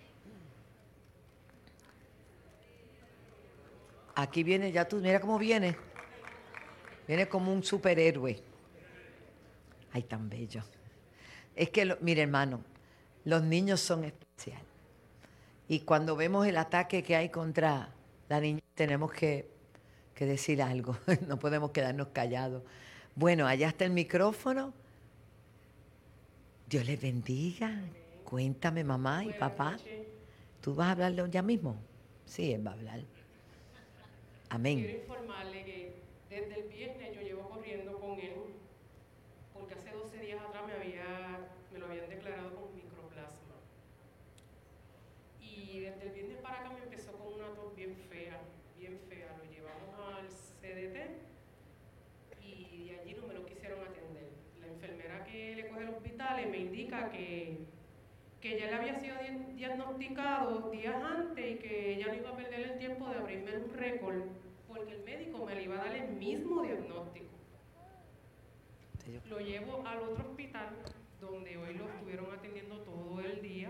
Aquí viene, ya tú, mira cómo viene. Viene como un superhéroe. Ay, tan bello. Es que, mire, hermano, los niños son especiales. Y cuando vemos el ataque que hay contra la niña, tenemos que decir algo. No podemos quedarnos callados. Bueno, allá está el micrófono. Dios les bendiga. Cuéntame, mamá y papá. ¿Tú vas a hablarlo ya mismo? Sí, él va a hablar. Amén. Quiero informarle que desde el viernes yo llevo corriendo con él, porque hace 12 días atrás me lo habían declarado con microplasma. Y desde el viernes para acá me empezó con una tos bien fea, bien fea. Lo llevamos al CDT y de allí no me lo quisieron atender. La enfermera que le coge el hospital me indica que ya le había sido diagnosticado días antes y que ella no iba a perder el tiempo de abrirme un récord porque el médico me le iba a dar el mismo diagnóstico. Lo llevo al otro hospital donde hoy lo estuvieron atendiendo todo el día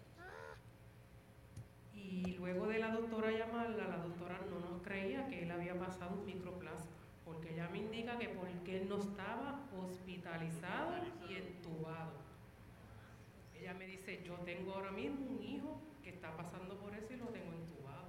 y luego de la doctora llamarla, la doctora no nos creía que él había pasado un microplasma porque ella me indica que porque él no estaba hospitalizado y entubado. Ella me dice, yo tengo ahora mismo un hijo que está pasando por eso y lo tengo entubado.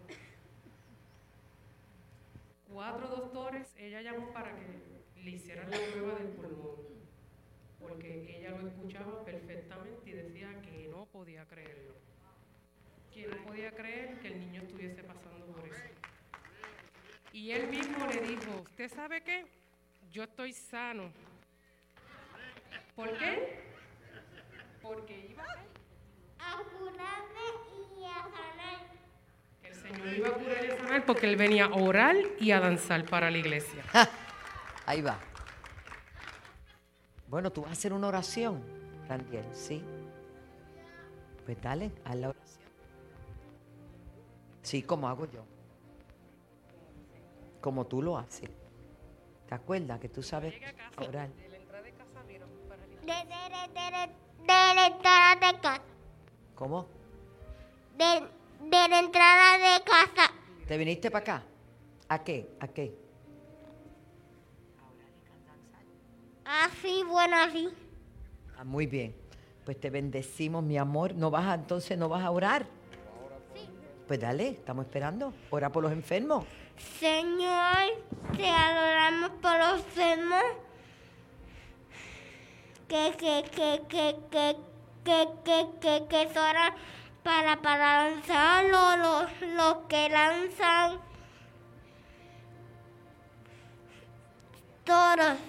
4 doctores, ella llamó para que le hicieran la prueba del pulmón, porque ella lo escuchaba perfectamente y decía que no podía creerlo. Que no podía creer que el niño estuviese pasando por eso. Y él mismo le dijo, ¿usted sabe qué? Yo estoy sano. ¿Por qué? Porque iba a curarme y a sanar. El Señor iba a curar y a sanar porque Él venía a orar y a danzar para la iglesia. Ahí va. Bueno, tú vas a hacer una oración, Randiel, ¿sí? Pues dale, haz la oración. Sí, como hago yo. Como tú lo haces. ¿Te acuerdas que tú sabes orar? De la entrada de casa, mira, para De la entrada de casa. ¿Cómo? De la entrada de casa. ¿Te viniste para acá? ¿A qué? ¿A qué? Así, bueno, así. Ah, muy bien. Pues te bendecimos, mi amor. Entonces no vas a orar? Sí. Pues dale, estamos esperando. Ora por los enfermos. Señor, te adoramos por los enfermos. Que oran para lanzar los que lanzan toros.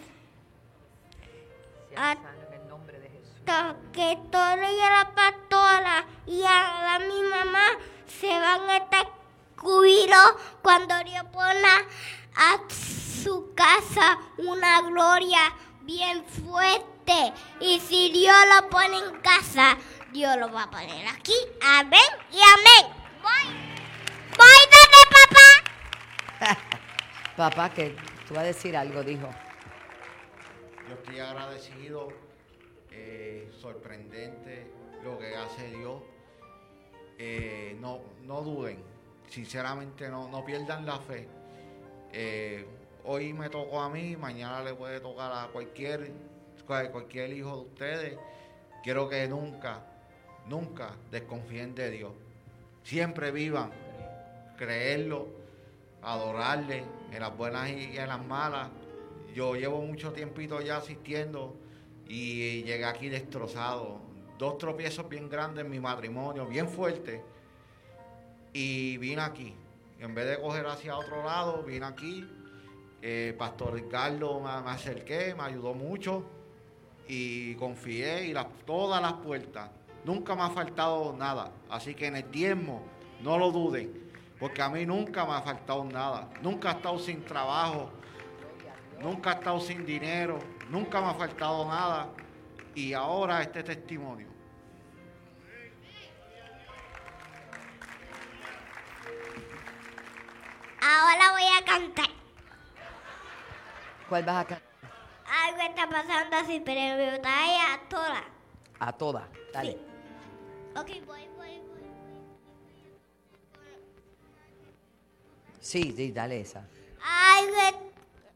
En el nombre de Jesús. Que Toro y a la pastora y a mi mamá se van a estar júbilo cuando Dios pone a su casa una gloria bien fuerte. Y si Dios lo pone en casa, Dios lo va a poner aquí. Amén y amén. Voy donde papá. Papá, que tú vas a decir algo, dijo. Yo estoy agradecido, sorprendente lo que hace Dios. No duden, sinceramente no pierdan la fe. Hoy me tocó a mí, mañana le puede tocar a cualquier hijo de ustedes. Quiero que nunca desconfíen de Dios. Siempre vivan, creerlo, adorarle en las buenas y en las malas. Yo llevo mucho tiempito ya asistiendo y llegué aquí destrozado. 2 tropiezos bien grandes en mi matrimonio, bien fuertes. Y vine aquí. En vez de coger hacia otro lado, vine aquí. Pastor Ricardo me acerqué, me ayudó mucho. Y confié y todas las puertas. Nunca me ha faltado nada. Así que en el diezmo, no lo duden. Porque a mí nunca me ha faltado nada. Nunca he estado sin trabajo. Nunca he estado sin dinero. Nunca me ha faltado nada. Y ahora este testimonio. Ahora voy a cantar. ¿Cuál vas a cantar? Algo está pasando así, pero en verdad a todas. A todas, dale. Sí. Ok, voy. Sí, dale esa. Algo.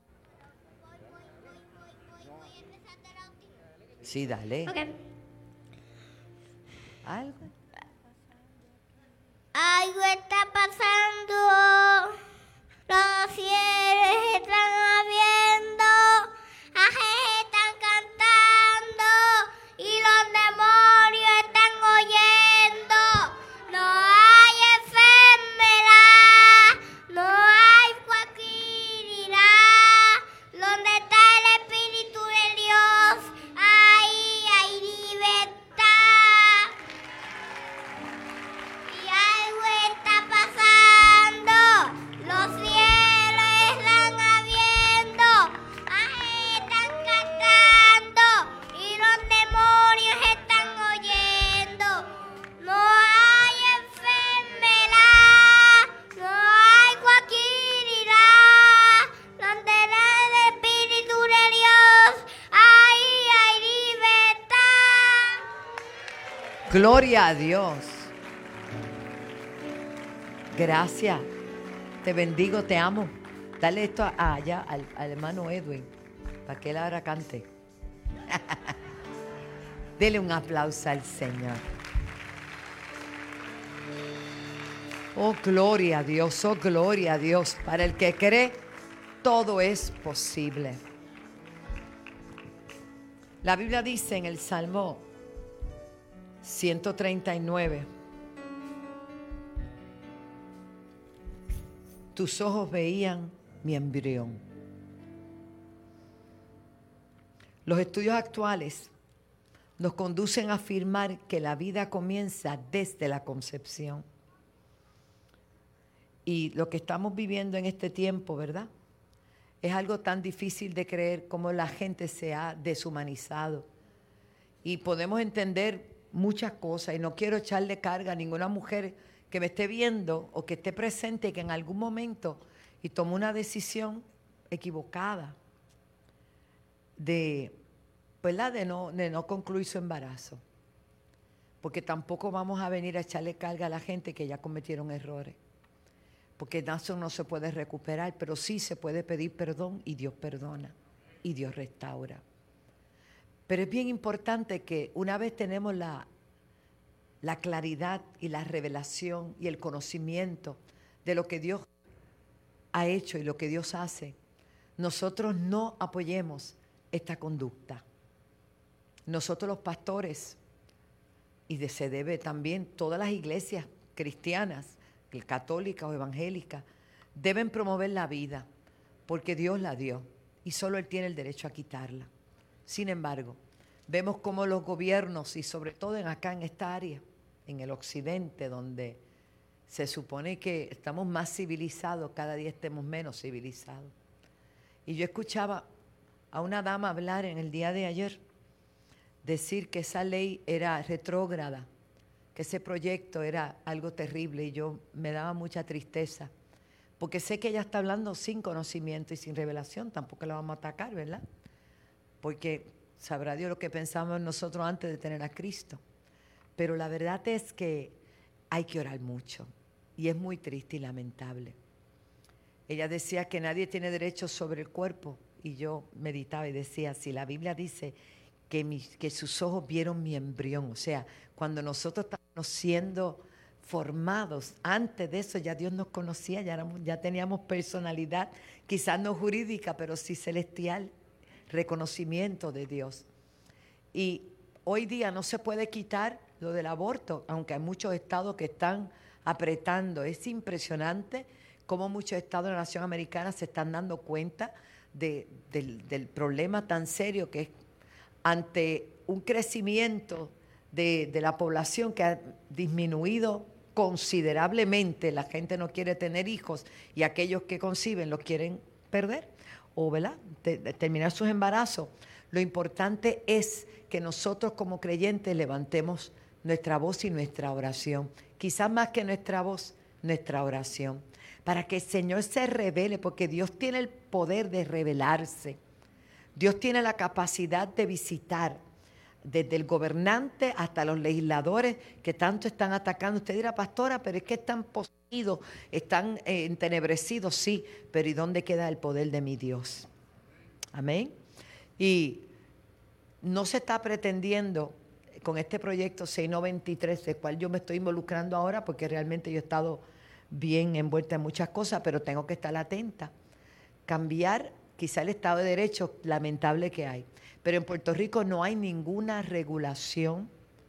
Sí, dale. Ok. Algo. Algo está pasando. Los cielos están abriendo. Ángeles están cantando. Y los demonios están oyendo. No hay enfermedad. No hay cualquiera. Donde está el Espíritu de Dios, ahí hay libertad. Y algo está pasando. Los cielos están abriendo. Ángeles están cantando. Y los demonios están oyendo. No hay enfermedad. No hay cualquiera. Donde está el Espíritu de Dios, ahí hay libertad. Gloria a Dios. Gracias. Te bendigo, te amo. Dale esto allá al hermano Edwin, para que él ahora cante. Dele un aplauso al Señor. Oh, gloria a Dios, oh, gloria a Dios. Para el que cree, todo es posible. La Biblia dice en el Salmo 139, tus ojos veían mi embrión. Los estudios actuales nos conducen a afirmar que la vida comienza desde la concepción. Y lo que estamos viviendo en este tiempo, ¿verdad? Es algo tan difícil de creer como la gente se ha deshumanizado. Y podemos entender muchas cosas, y no quiero echarle carga a ninguna mujer que me esté viendo o que esté presente y que en algún momento y tomó una decisión equivocada de, ¿verdad? de no concluir su embarazo. Porque tampoco vamos a venir a echarle carga a la gente que ya cometieron errores. Porque eso no se puede recuperar, pero sí se puede pedir perdón y Dios perdona y Dios restaura. Pero es bien importante que una vez tenemos la claridad y la revelación y el conocimiento de lo que Dios ha hecho y lo que Dios hace, nosotros no apoyemos esta conducta. Nosotros los pastores, y se debe también todas las iglesias cristianas, católicas o evangélicas, deben promover la vida porque Dios la dio y solo Él tiene el derecho a quitarla. Sin embargo, vemos cómo los gobiernos, y sobre todo acá en esta área, en el occidente, donde se supone que estamos más civilizados, cada día estemos menos civilizados. Y yo escuchaba a una dama hablar en el día de ayer, decir que esa ley era retrógrada, que ese proyecto era algo terrible, y yo me daba mucha tristeza, porque sé que ella está hablando sin conocimiento y sin revelación, tampoco la vamos a atacar, ¿verdad? Porque sabrá Dios lo que pensábamos nosotros antes de tener a Cristo. Pero la verdad es que hay que orar mucho, y es muy triste y lamentable. Ella decía que nadie tiene derecho sobre el cuerpo, y yo meditaba y decía, si la Biblia dice que sus ojos vieron mi embrión, o sea, cuando nosotros estábamos siendo formados, antes de eso ya Dios nos conocía, ya teníamos personalidad, quizás no jurídica, pero sí celestial, reconocimiento de Dios. Y hoy día no se puede quitar lo del aborto, aunque hay muchos estados que están apretando. Es impresionante cómo muchos estados de la nación americana se están dando cuenta del problema tan serio que es ante un crecimiento de la población que ha disminuido considerablemente. La gente no quiere tener hijos y aquellos que conciben los quieren perder o, ¿verdad?, terminar sus embarazos. Lo importante es que nosotros como creyentes levantemos nuestra voz y nuestra oración. Quizás más que nuestra voz, nuestra oración. Para que el Señor se revele, porque Dios tiene el poder de revelarse. Dios tiene la capacidad de visitar desde el gobernante hasta los legisladores que tanto están atacando. Usted dirá, pastora, pero es que están poseídos, están entenebrecidos, sí, pero ¿y dónde queda el poder de mi Dios? Amén. Y no se está pretendiendo con este proyecto 693, del cual yo me estoy involucrando ahora, porque realmente yo he estado bien envuelta en muchas cosas, pero tengo que estar atenta. Cambiar quizá el Estado de Derecho lamentable que hay. Pero en Puerto Rico no hay ninguna regulación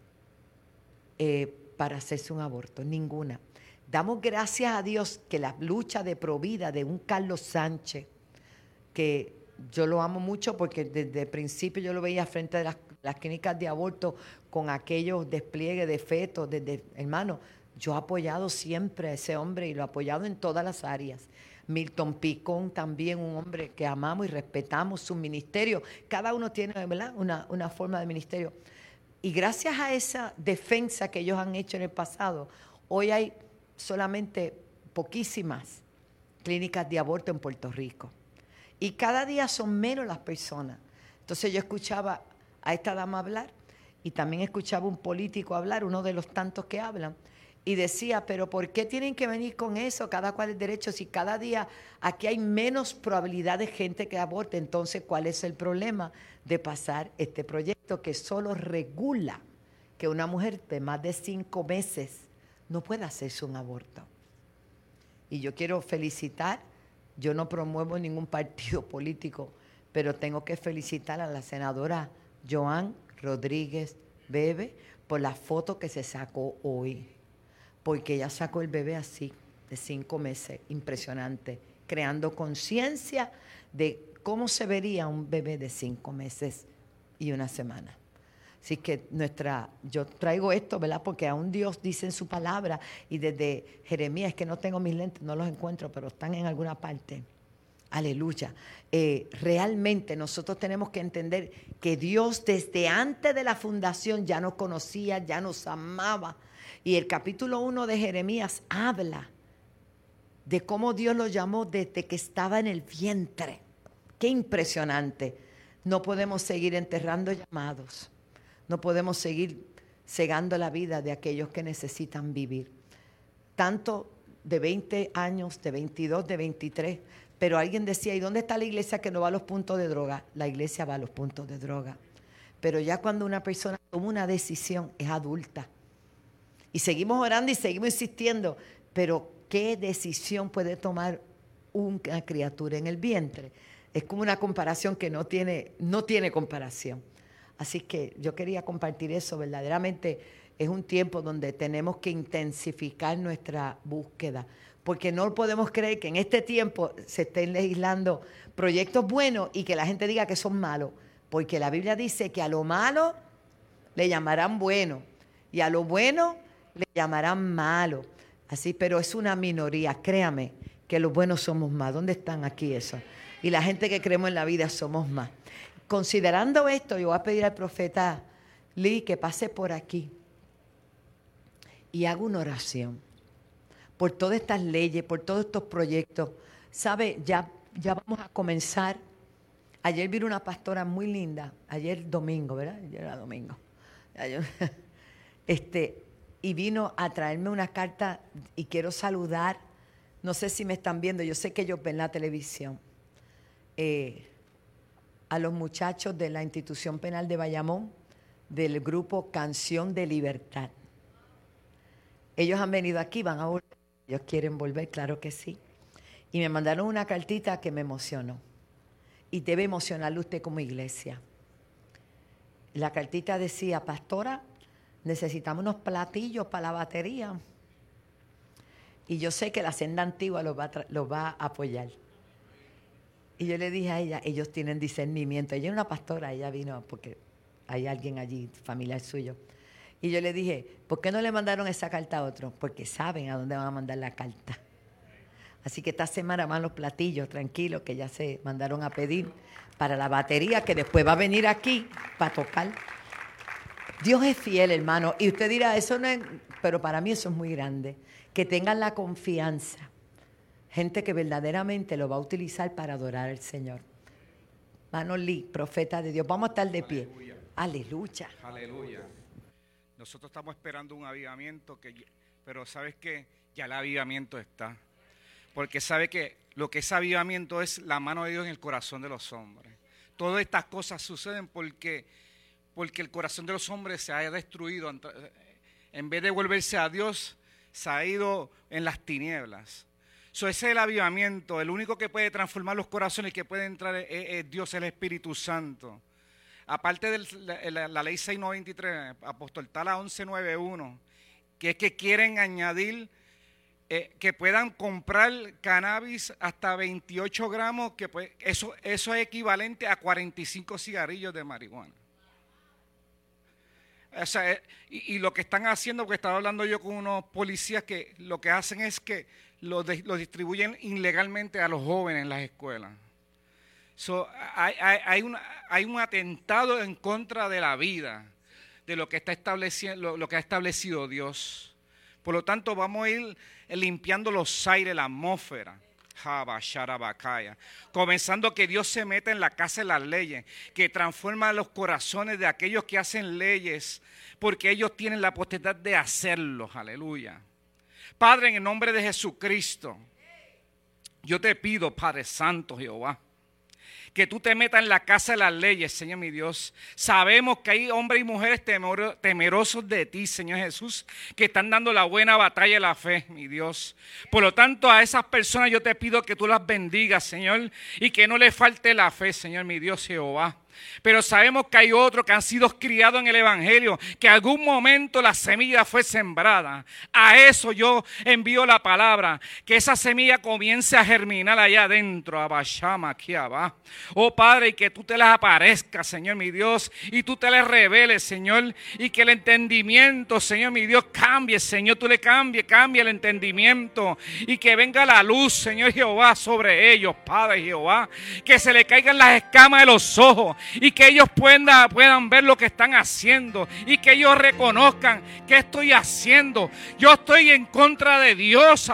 para hacerse un aborto, ninguna. Damos gracias a Dios que la lucha de provida de un Carlos Sánchez, que yo lo amo mucho porque desde el principio yo lo veía frente a las clínicas de aborto con aquellos despliegues de fetos, hermano, yo he apoyado siempre a ese hombre y lo he apoyado en todas las áreas. Milton Picón también, un hombre que amamos y respetamos su ministerio. Cada uno tiene, ¿verdad?, una forma de ministerio. Y gracias a esa defensa que ellos han hecho en el pasado, hoy hay solamente poquísimas clínicas de aborto en Puerto Rico. Y cada día son menos las personas. Entonces yo escuchaba a esta dama hablar y también escuchaba un político hablar, uno de los tantos que hablan, y decía, pero ¿por qué tienen que venir con eso? Cada cual es derecho. Si cada día aquí hay menos probabilidad de gente que aborte, entonces ¿cuál es el problema de pasar este proyecto que solo regula que una mujer de más de 5 meses no pueda hacerse un aborto? Y yo quiero felicitar, yo no promuevo ningún partido político, pero tengo que felicitar a la senadora Joan Rodríguez Bebe por la foto que se sacó hoy. Porque ella sacó el bebé así, de 5 meses, impresionante, creando conciencia de cómo se vería un bebé de 5 meses y 1 semana. Así que yo traigo esto, ¿verdad? Porque aún Dios dice en su palabra, y desde Jeremías, es que no tengo mis lentes, no los encuentro, pero están en alguna parte. Aleluya. Realmente nosotros tenemos que entender que Dios desde antes de la fundación ya nos conocía, ya nos amaba. Y el capítulo 1 de Jeremías habla de cómo Dios lo llamó desde que estaba en el vientre. Qué impresionante. No podemos seguir enterrando llamados. No podemos seguir cegando la vida de aquellos que necesitan vivir. Tanto de 20 años, de 22, de 23. Pero alguien decía, ¿y dónde está la iglesia que no va a los puntos de droga? La iglesia va a los puntos de droga. Pero ya cuando una persona toma una decisión, es adulta. Y seguimos orando y seguimos insistiendo. Pero ¿qué decisión puede tomar una criatura en el vientre? Es como una comparación que no tiene comparación. Así que yo quería compartir eso. Verdaderamente es un tiempo donde tenemos que intensificar nuestra búsqueda. Porque no podemos creer que en este tiempo se estén legislando proyectos buenos y que la gente diga que son malos. Porque la Biblia dice que a lo malo le llamarán bueno y a lo bueno le llamarán malo. Así, pero es una minoría, créame, que los buenos somos más. ¿Dónde están aquí eso? Y la gente que creemos en la vida somos más. Considerando esto, yo voy a pedir al profeta Lee que pase por aquí y haga una oración por todas estas leyes, por todos estos proyectos. ¿Sabe? Ya vamos a comenzar. Ayer vino una pastora muy linda, ayer domingo, ¿verdad? Ayer era domingo. Y vino a traerme una carta y quiero saludar, no sé si me están viendo, yo sé que ellos ven la televisión, a los muchachos de la institución penal de Bayamón, del grupo Canción de Libertad. Ellos han venido aquí, van a volver, ellos quieren volver, claro que sí. Y me mandaron una cartita que me emocionó. Y debe emocionarle usted como iglesia. La cartita decía, pastora, necesitamos unos platillos para la batería. Y yo sé que la senda antigua los va a apoyar. Y yo le dije a ella, ellos tienen discernimiento. Ella es una pastora, ella vino porque hay alguien allí, familiar suyo. Y yo le dije, ¿por qué no le mandaron esa carta a otro? Porque saben a dónde van a mandar la carta. Así que esta semana van los platillos, tranquilos, que ya se mandaron a pedir para la batería, que después va a venir aquí para tocar. Dios es fiel, hermano. Y usted dirá, eso no es, pero para mí eso es muy grande. Que tengan la confianza. Gente que verdaderamente lo va a utilizar para adorar al Señor. Hermano Lee, profeta de Dios. Vamos a estar de pie. Aleluya. Aleluya. Nosotros estamos esperando un avivamiento, pero ¿sabes qué? Ya el avivamiento está. Porque sabe que lo que es avivamiento es la mano de Dios en el corazón de los hombres. Todas estas cosas suceden porque el corazón de los hombres se haya destruido. En vez de volverse a Dios, se ha ido en las tinieblas. Ese es el avivamiento. El único que puede transformar los corazones, que puede entrar es Dios, el Espíritu Santo. Aparte de la ley 693, apóstol Tala 1191, que es que quieren añadir que puedan comprar cannabis hasta 28 gramos, que pues, eso es equivalente a 45 cigarrillos de marihuana. O sea, y lo que están haciendo, porque estaba hablando yo con unos policías que lo que hacen es que lo distribuyen ilegalmente a los jóvenes en las escuelas. Hay un atentado en contra de la vida, de lo que está estableciendo, lo que ha establecido Dios. Por lo tanto, vamos a ir limpiando los aires, la atmósfera. Comenzando que Dios se meta en la casa de las leyes, que transforma los corazones de aquellos que hacen leyes, porque ellos tienen la potestad de hacerlo. Aleluya. Padre, en el nombre de Jesucristo, yo te pido, Padre Santo Jehová, que tú te metas en la casa de las leyes, Señor mi Dios. Sabemos que hay hombres y mujeres temerosos de ti, Señor Jesús, que están dando la buena batalla de la fe, mi Dios. Por lo tanto, a esas personas yo te pido que tú las bendigas, Señor, y que no les falte la fe, Señor mi Dios Jehová. Pero sabemos que hay otros que han sido criados en el Evangelio, que en algún momento la semilla fue sembrada. A eso yo envío la palabra, que esa semilla comience a germinar allá adentro, Abashama, aquí abajo. Oh Padre, y que tú te las aparezcas, Señor mi Dios, y tú te les reveles, Señor, y que el entendimiento, Señor mi Dios, cambie, Señor, tú le cambie el entendimiento, y que venga la luz, Señor Jehová, sobre ellos, Padre Jehová, que se le caigan las escamas de los ojos, y que ellos puedan ver lo que están haciendo, y que ellos reconozcan qué estoy haciendo. Yo estoy en contra de Dios.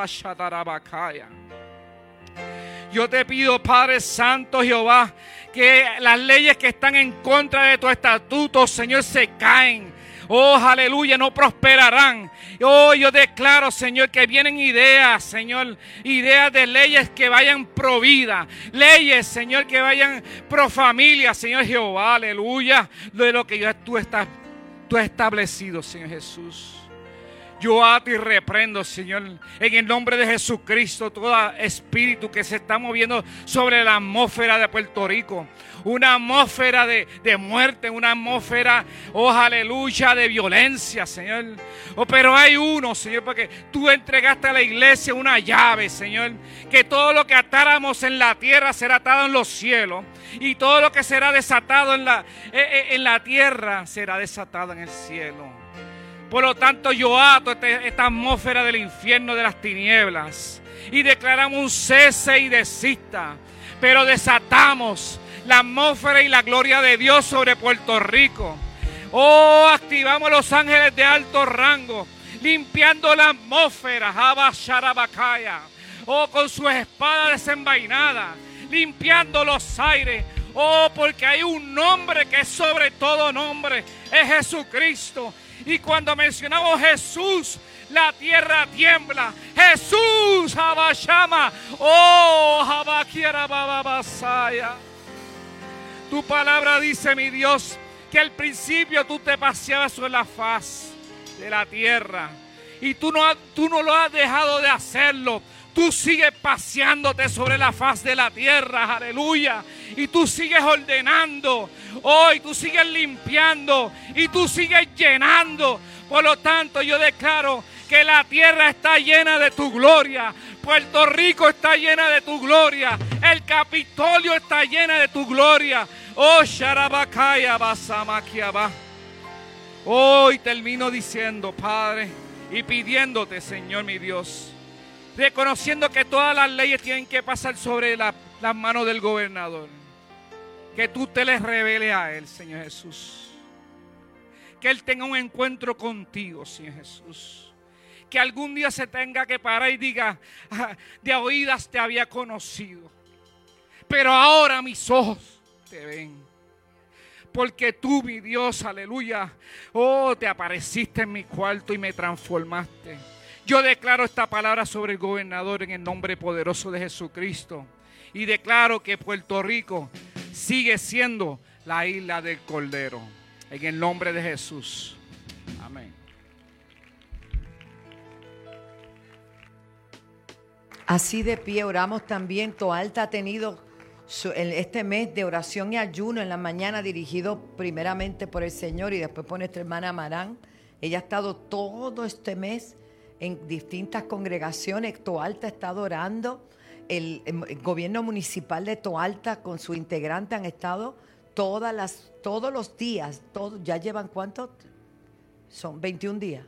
Yo te pido, Padre Santo Jehová, que las leyes que están en contra de tu estatuto, Señor, se caen. Oh, aleluya, no prosperarán. Oh, yo declaro, Señor, que vienen ideas, Señor, ideas de leyes que vayan pro vida, leyes, Señor, que vayan pro familia, Señor Jehová, aleluya, de lo que tú has establecido, Señor Jesús. Yo ato y reprendo, Señor, en el nombre de Jesucristo, todo espíritu que se está moviendo sobre la atmósfera de Puerto Rico. Una atmósfera de muerte, una atmósfera, oh aleluya, de violencia, Señor. Oh, pero hay uno, Señor, porque tú entregaste a la iglesia una llave, Señor. Que todo lo que atáramos en la tierra será atado en los cielos. Y todo lo que será desatado en la tierra será desatado en el cielo. Por lo tanto, yo ato esta atmósfera del infierno, de las tinieblas, y declaramos un cese y desista. Pero desatamos la atmósfera y la gloria de Dios sobre Puerto Rico. Oh, activamos los ángeles de alto rango, limpiando la atmósfera. Oh, con sus espadas desenvainadas, limpiando los aires. Oh, porque hay un nombre que es sobre todo nombre, es Jesucristo. Y cuando mencionamos Jesús, la tierra tiembla. Jesús, Abashama. Oh, Abakiera Bababasaya. Tu palabra dice, mi Dios, que al principio tú te paseabas sobre la faz de la tierra. Y tú no lo has dejado de hacerlo. Tú sigues paseándote sobre la faz de la tierra, aleluya. Y tú sigues ordenando, y tú sigues limpiando, y tú sigues llenando. Por lo tanto, yo declaro que la tierra está llena de tu gloria. Puerto Rico está llena de tu gloria. El Capitolio está llena de tu gloria. Oh, Sharabakaya Basamakiaba. Hoy termino diciendo, Padre, y pidiéndote, Señor mi Dios, reconociendo que todas las leyes tienen que pasar sobre las manos del gobernador. Que tú te les reveles a él, Señor Jesús. Que él tenga un encuentro contigo, Señor Jesús. Que algún día se tenga que parar y diga, de oídas te había conocido, pero ahora mis ojos te ven. Porque tú, mi Dios, aleluya, te apareciste en mi cuarto y me transformaste. Yo declaro esta palabra sobre el gobernador en el nombre poderoso de Jesucristo. Y declaro que Puerto Rico sigue siendo la isla del Cordero. En el nombre de Jesús. Amén. Así de pie oramos también. Toalta ha tenido este mes de oración y ayuno en la mañana, dirigido primeramente por el Señor y después por nuestra hermana Marán. Ella ha estado todo este mes en distintas congregaciones. Toalta ha estado orando. El gobierno municipal de Toalta con su integrante han estado todos los días. ¿Ya llevan cuántos? Son 21 días.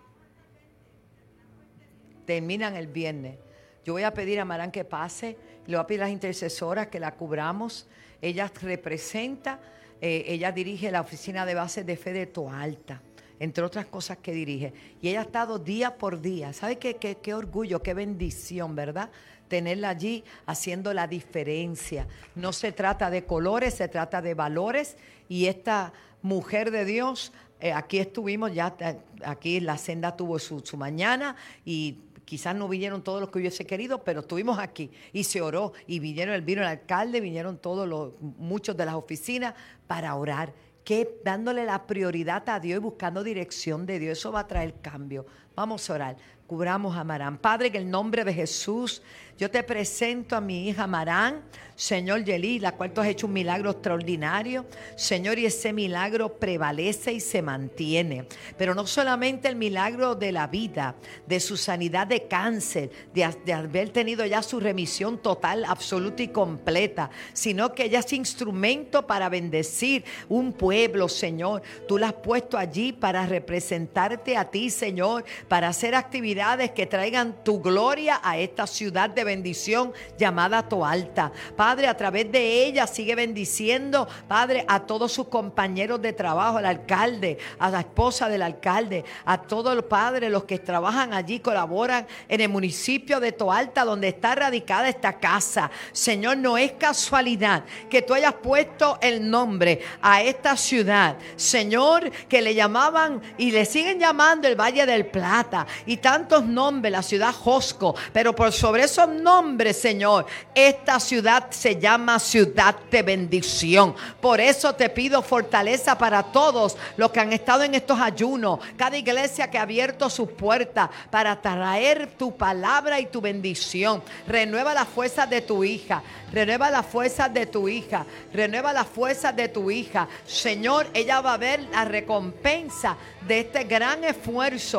Terminan el viernes. Yo voy a pedir a Marán que pase. Le voy a pedir a las intercesoras que la cubramos. Ella representa, ella dirige la oficina de bases de fe de Toalta, entre otras cosas que dirige. Y ella ha estado día por día. ¿Sabe qué orgullo, qué bendición, verdad? Tenerla allí haciendo la diferencia. No se trata de colores, se trata de valores. Y esta mujer de Dios, aquí estuvimos, ya aquí la senda tuvo su mañana y quizás no vinieron todos los que hubiese querido, pero estuvimos aquí y se oró y vino el alcalde, vinieron muchos de las oficinas para orar. Dándole la prioridad a Dios y buscando dirección de Dios. Eso va a traer cambio. Vamos a orar. Cubramos a Marán. Padre, en el nombre de Jesús, yo te presento a mi hija Marán, Señor Yelí, la cual tú has hecho un milagro extraordinario. Señor, y ese milagro prevalece y se mantiene. Pero no solamente el milagro de la vida, de su sanidad de cáncer, de haber tenido ya su remisión total, absoluta y completa, sino que ella es instrumento para bendecir un pueblo, Señor. Tú la has puesto allí para representarte a ti, Señor, para hacer actividades que traigan tu gloria a esta ciudad de bendición llamada Toalta. Padre, a través de ella sigue bendiciendo, Padre, a todos sus compañeros de trabajo, al alcalde, a la esposa del alcalde, a todos los padres, los que trabajan allí, colaboran en el municipio de Toalta, donde está radicada esta casa. Señor, no es casualidad que tú hayas puesto el nombre a esta ciudad, Señor, que le llamaban y le siguen llamando el Valle del Plata y tantos nombres, la ciudad Josco, pero por sobre esos nombres, Señor, esta ciudad se llama ciudad de bendición. Por eso te pido fortaleza para todos los que han estado en estos ayunos, cada iglesia que ha abierto sus puertas para traer tu palabra y tu bendición. Renueva las fuerzas de tu hija, renueva las fuerzas de tu hija, renueva las fuerzas de tu hija. Señor, ella va a ver la recompensa de este gran esfuerzo en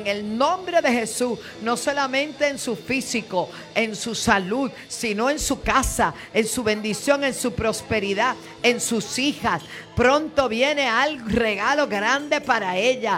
en el nombre de Jesús, no solamente en su físico, en su salud, sino en su casa, en su bendición, en su prosperidad, en sus hijas. Pronto viene algo, regalo grande para ella.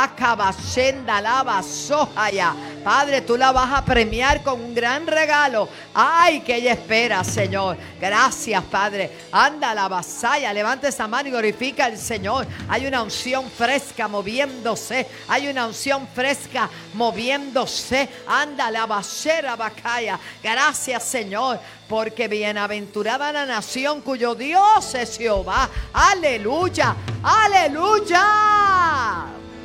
Padre, tú la vas a premiar con un gran regalo. Ay, que ella espera, Señor. Gracias, Padre. Anda la vasalla, levanta esa mano y glorifica al Señor. Hay una unción fresca moviéndose. Hay una unción fresca moviéndose. Anda la vasera bacaya. Gracias, Señor. Porque bienaventurada la nación cuyo Dios es Jehová. Aleluya, aleluya.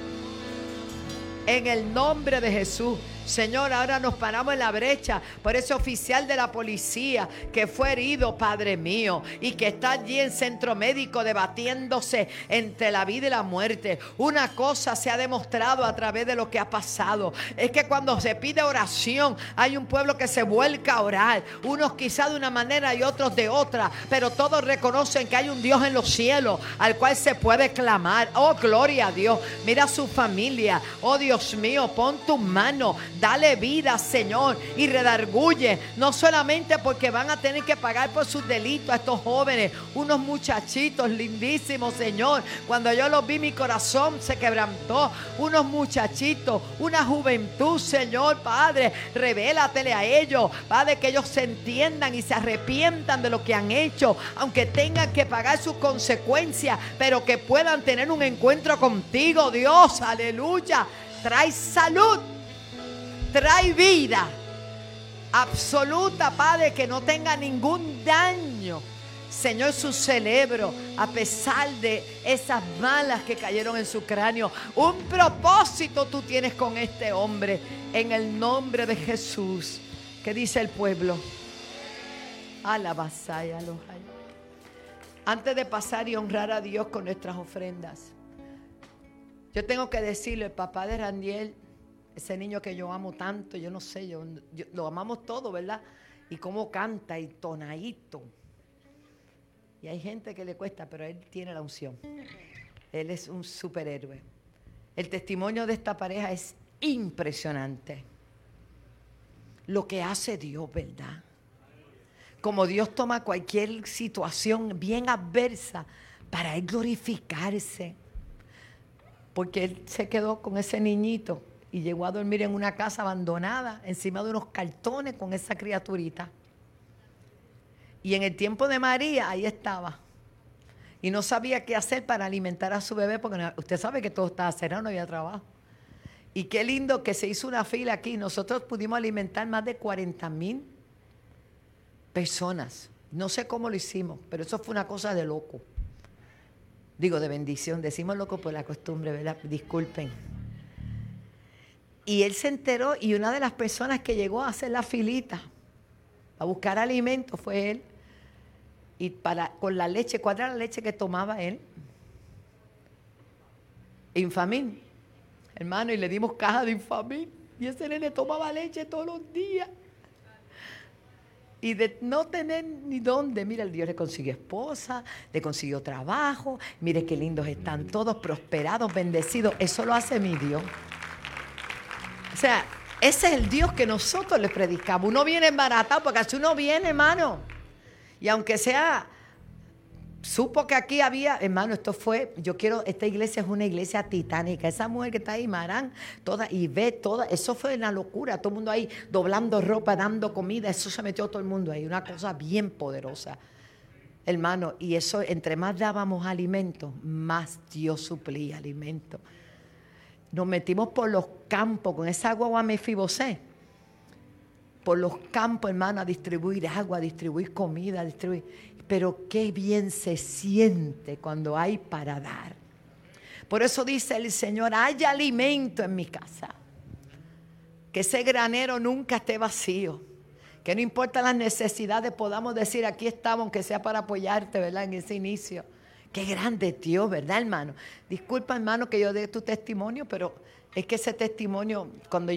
En el nombre de Jesús. Señor, ahora nos paramos en la brecha por ese oficial de la policía que fue herido, Padre mío, y que está allí en centro médico debatiéndose entre la vida y la muerte. Una cosa se ha demostrado a través de lo que ha pasado, es que cuando se pide oración hay un pueblo que se vuelca a orar, unos quizá de una manera y otros de otra, pero todos reconocen que hay un Dios en los cielos al cual se puede clamar. Oh, gloria a Dios. Mira a su familia. Oh, Dios mío, pon tu mano. Dale vida, Señor, y redarguye, no solamente porque van a tener que pagar por sus delitos a estos jóvenes, unos muchachitos lindísimos, Señor. Cuando yo los vi, mi corazón se quebrantó. Unos muchachitos, una juventud, Señor, Padre, revélatele a ellos, Padre, que ellos se entiendan y se arrepientan de lo que han hecho, aunque tengan que pagar sus consecuencias, pero que puedan tener un encuentro contigo, Dios, aleluya. Trae salud, trae vida absoluta, Padre, que no tenga ningún daño, Señor, su cerebro, a pesar de esas balas que cayeron en su cráneo. Un propósito tú tienes con este hombre, en el nombre de Jesús. ¿Qué dice el pueblo? Alabasaya los hay. Antes de pasar y honrar a Dios con nuestras ofrendas, yo tengo que decirle, el papá de Randiel, ese niño que yo amo tanto, yo no sé, yo lo amamos todo, ¿verdad? Y cómo canta y tonadito. Y hay gente que le cuesta, pero él tiene la unción. Él es un superhéroe. El testimonio de esta pareja es impresionante. Lo que hace Dios, ¿verdad? Como Dios toma cualquier situación bien adversa para él glorificarse. Porque él se quedó con ese niñito y llegó a dormir en una casa abandonada, encima de unos cartones con esa criaturita. Y en el tiempo de María, ahí estaba. Y no sabía qué hacer para alimentar a su bebé, porque usted sabe que todo estaba cerrado, no había trabajo. Y qué lindo que se hizo una fila aquí. Nosotros pudimos alimentar más de 40,000 personas. No sé cómo lo hicimos, pero eso fue una cosa de loco. Digo, de bendición. Decimos loco por la costumbre, ¿verdad? Disculpen. Y él se enteró, y una de las personas que llegó a hacer la filita a buscar alimento fue él. Y con la leche, ¿cuál era la leche que tomaba él? Infamil, hermano, y le dimos caja de Infamil. Y ese nene tomaba leche todos los días. Y de no tener ni dónde, mira, el Dios le consiguió esposa, le consiguió trabajo. Mire qué lindos están todos, prosperados, bendecidos. Eso lo hace mi Dios. O sea, ese es el Dios que nosotros le predicamos. Uno viene embaratado, porque así uno viene, hermano. Y aunque sea, supo que aquí había, hermano, esta iglesia es una iglesia titánica. Esa mujer que está ahí, Marán, toda, y ve toda, eso fue una locura. Todo el mundo ahí doblando ropa, dando comida, eso se metió todo el mundo ahí. Una cosa bien poderosa, hermano. Y eso, entre más dábamos alimento, más Dios suplía alimento. Nos metimos por los campos con esa guagua Mefibosé. Por los campos, hermano, a distribuir agua, a distribuir comida, a distribuir. Pero qué bien se siente cuando hay para dar. Por eso dice el Señor, hay alimento en mi casa. Que ese granero nunca esté vacío. Que no importa las necesidades, podamos decir, aquí estamos, aunque sea para apoyarte, ¿verdad? En ese inicio. Qué grande es Dios, ¿verdad, hermano? Disculpa, hermano, que yo dé tu testimonio, pero es que ese testimonio, cuando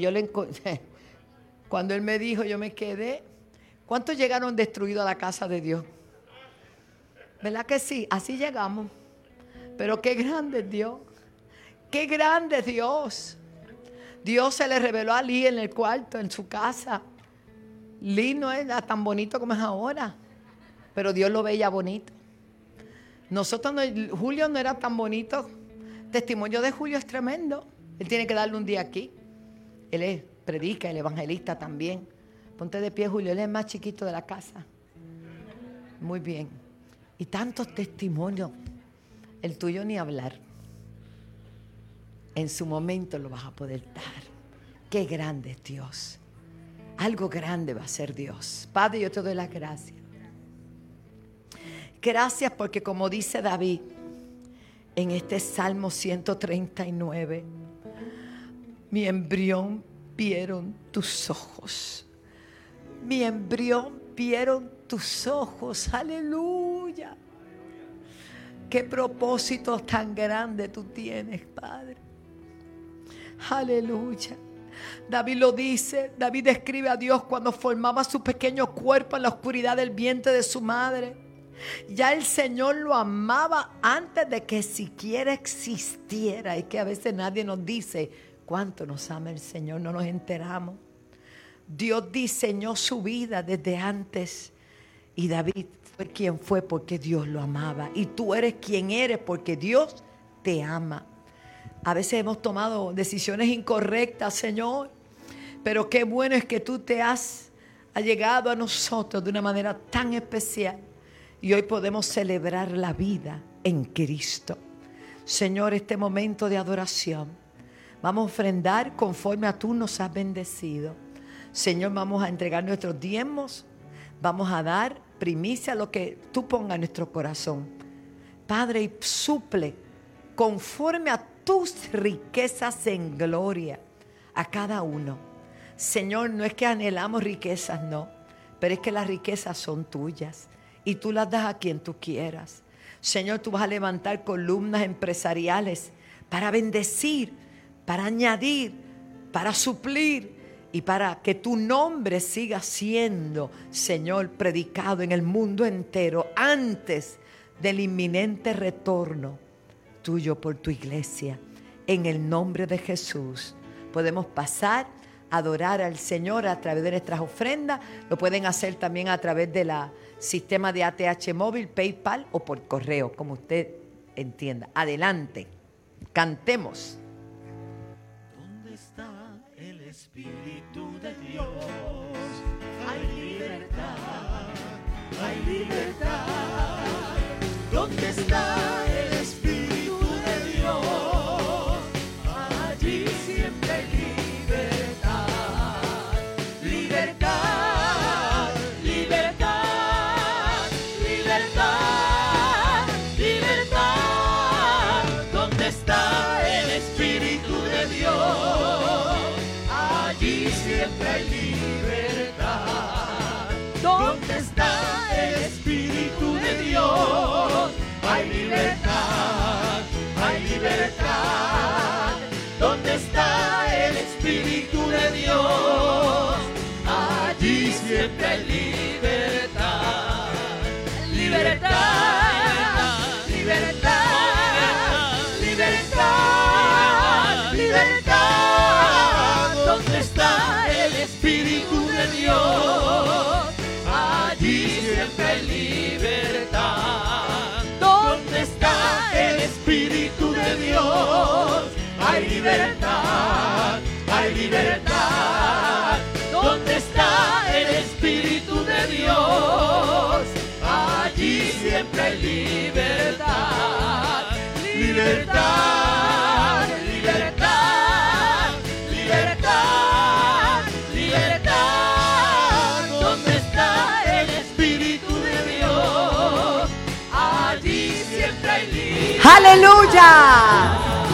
él me dijo, yo me quedé. ¿Cuántos llegaron destruidos a la casa de Dios? ¿Verdad que sí? Así llegamos. Pero qué grande es Dios. Qué grande es Dios. Dios se le reveló a Lee en el cuarto, en su casa. Lee no era tan bonito como es ahora, pero Dios lo veía bonito. Julio no era tan bonito. Testimonio de Julio es tremendo. Él tiene que darle un día aquí. Él predica, el evangelista también. Ponte de pie, Julio. Él es el más chiquito de la casa. Muy bien. Y tantos testimonios. El tuyo ni hablar. En su momento lo vas a poder dar. Qué grande es Dios. Algo grande va a ser Dios. Padre, yo te doy las gracias. Gracias porque, como dice David en este Salmo 139, mi embrión vieron tus ojos. Mi embrión vieron tus ojos. Aleluya. Qué propósito tan grande tú tienes, Padre. Aleluya. David lo dice. David describe a Dios cuando formaba su pequeño cuerpo en la oscuridad del vientre de su madre. Ya el Señor lo amaba antes de que siquiera existiera. Y que a veces nadie nos dice cuánto nos ama el Señor, no nos enteramos. Dios diseñó su vida desde antes. Y David fue quien fue porque Dios lo amaba. Y tú eres quien eres porque Dios te ama. A veces hemos tomado decisiones incorrectas, Señor. Pero qué bueno es que tú te has llegado a nosotros de una manera tan especial. Y hoy podemos celebrar la vida en Cristo. Señor, este momento de adoración, vamos a ofrendar conforme a tú nos has bendecido. Señor, vamos a entregar nuestros diezmos. Vamos a dar primicia, lo que tú pongas en nuestro corazón. Padre, y suple conforme a tus riquezas en gloria a cada uno. Señor, no es que anhelamos riquezas, no. Pero es que las riquezas son tuyas. Y tú las das a quien tú quieras. Señor, tú vas a levantar columnas empresariales para bendecir, para añadir, para suplir y para que tu nombre siga siendo, Señor, predicado en el mundo entero antes del inminente retorno tuyo por tu iglesia. En el nombre de Jesús podemos pasar a adorar al Señor a través de nuestras ofrendas. Lo pueden hacer también a través de la sistema de ATH móvil, PayPal o por correo, como usted entienda. Adelante, cantemos. ¿Dónde está el Espíritu de Dios? Hay libertad, hay libertad. ¿Dónde está el Espíritu de Dios? Allí siempre hay libertad, libertad, libertad, libertad, libertad. ¿Dónde está el Espíritu de Dios? Allí siempre hay libertad. ¿Dónde está el Espíritu de Dios? Hay libertad, hay libertad. ¿Dónde está el Espíritu de Dios? Allí siempre hay libertad, libertad, libertad, libertad, libertad. ¿Dónde está el Espíritu de Dios? Allí siempre hay libertad. ¿Dónde está el Espíritu de Dios? Hay libertad, hay libertad. ¿Dónde está el Espíritu de Dios? Allí siempre hay libertad, libertad, libertad, libertad, libertad. ¿Dónde está el Espíritu de Dios? Allí siempre hay libertad. ¡Aleluya!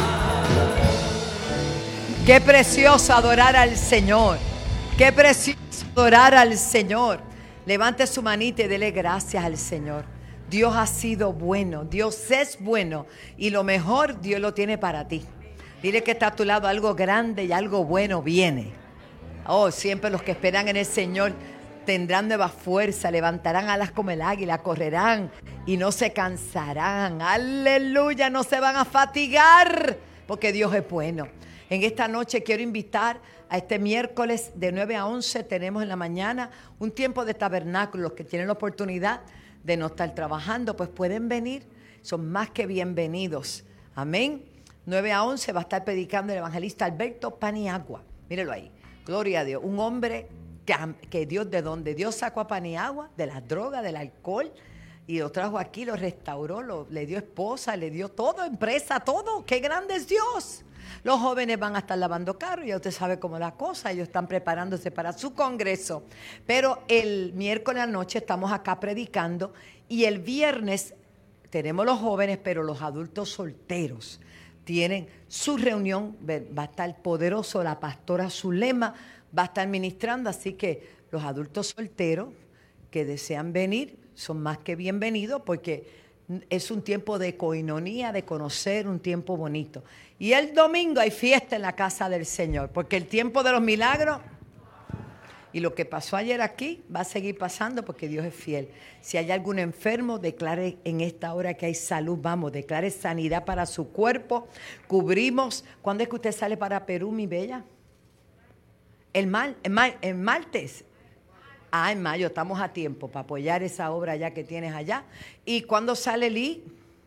Qué precioso adorar al Señor. Qué precioso adorar al Señor. Levante su manita y dele gracias al Señor. Dios ha sido bueno. Dios es bueno. Y lo mejor Dios lo tiene para ti. Dile que está a tu lado, algo grande y algo bueno viene. Oh, siempre los que esperan en el Señor tendrán nueva fuerza, levantarán alas como el águila, correrán y no se cansarán. Aleluya, no se van a fatigar porque Dios es bueno. En esta noche quiero invitar a este miércoles de 9 a 11, tenemos en la mañana un tiempo de tabernáculo. Los que tienen la oportunidad de no estar trabajando, pues pueden venir, son más que bienvenidos. Amén. 9 a 11 va a estar predicando el evangelista Alberto Paniagua. Mírelo ahí. Gloria a Dios. Un hombre que Dios, de donde Dios sacó a Paniagua, de las drogas, del alcohol, y lo trajo aquí, lo restauró, le dio esposa, le dio todo, empresa, todo. ¡Qué grande es Dios! Los jóvenes van a estar lavando carros, ya usted sabe cómo es la cosa, ellos están preparándose para su congreso. Pero el miércoles a la noche estamos acá predicando y el viernes tenemos los jóvenes, pero los adultos solteros tienen su reunión, va a estar poderoso, la pastora Zulema va a estar ministrando, así que los adultos solteros que desean venir son más que bienvenidos porque es un tiempo de coinonía, de conocer, un tiempo bonito. Y el domingo hay fiesta en la casa del Señor, porque el tiempo de los milagros y lo que pasó ayer aquí va a seguir pasando porque Dios es fiel. Si hay algún enfermo, declare en esta hora que hay salud. Vamos, declare sanidad para su cuerpo. Cubrimos. ¿Cuándo es que usted sale para Perú, mi bella? El martes. En mayo, estamos a tiempo para apoyar esa obra ya que tienes allá. ¿Y cuándo sale Lee?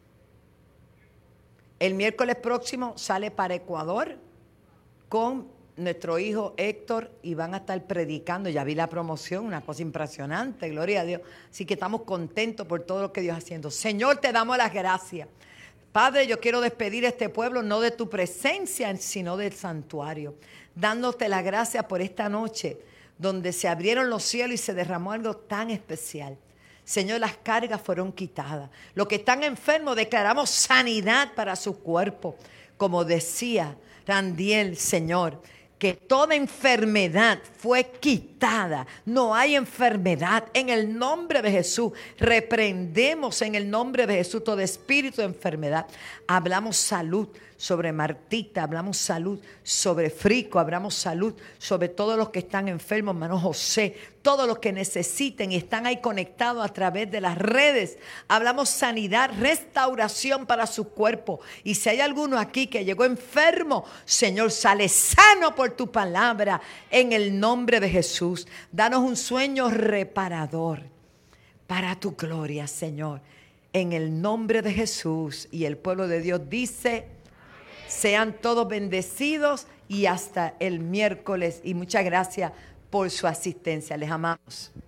El miércoles próximo sale para Ecuador con nuestro hijo Héctor y van a estar predicando. Ya vi la promoción, una cosa impresionante, gloria a Dios. Así que estamos contentos por todo lo que Dios está haciendo. Señor, te damos las gracias. Padre, yo quiero despedir a este pueblo no de tu presencia, sino del santuario, dándote las gracias por esta noche, donde se abrieron los cielos y se derramó algo tan especial. Señor, las cargas fueron quitadas. Los que están enfermos, declaramos sanidad para su cuerpo. Como decía Randiel, Señor, que toda enfermedad fue quitada. No hay enfermedad. En el nombre de Jesús, reprendemos en el nombre de Jesús todo espíritu de enfermedad. Hablamos salud sobre Martita, hablamos salud sobre Frico, hablamos salud sobre todos los que están enfermos, hermano José, todos los que necesiten y están ahí conectados a través de las redes. Hablamos sanidad, restauración para su cuerpo. Y si hay alguno aquí que llegó enfermo, Señor, sale sano por tu palabra en el nombre de Jesús. Danos un sueño reparador para tu gloria, Señor, en el nombre de Jesús. Y el pueblo de Dios dice: sean todos bendecidos y hasta el miércoles. Y muchas gracias por su asistencia. Les amamos.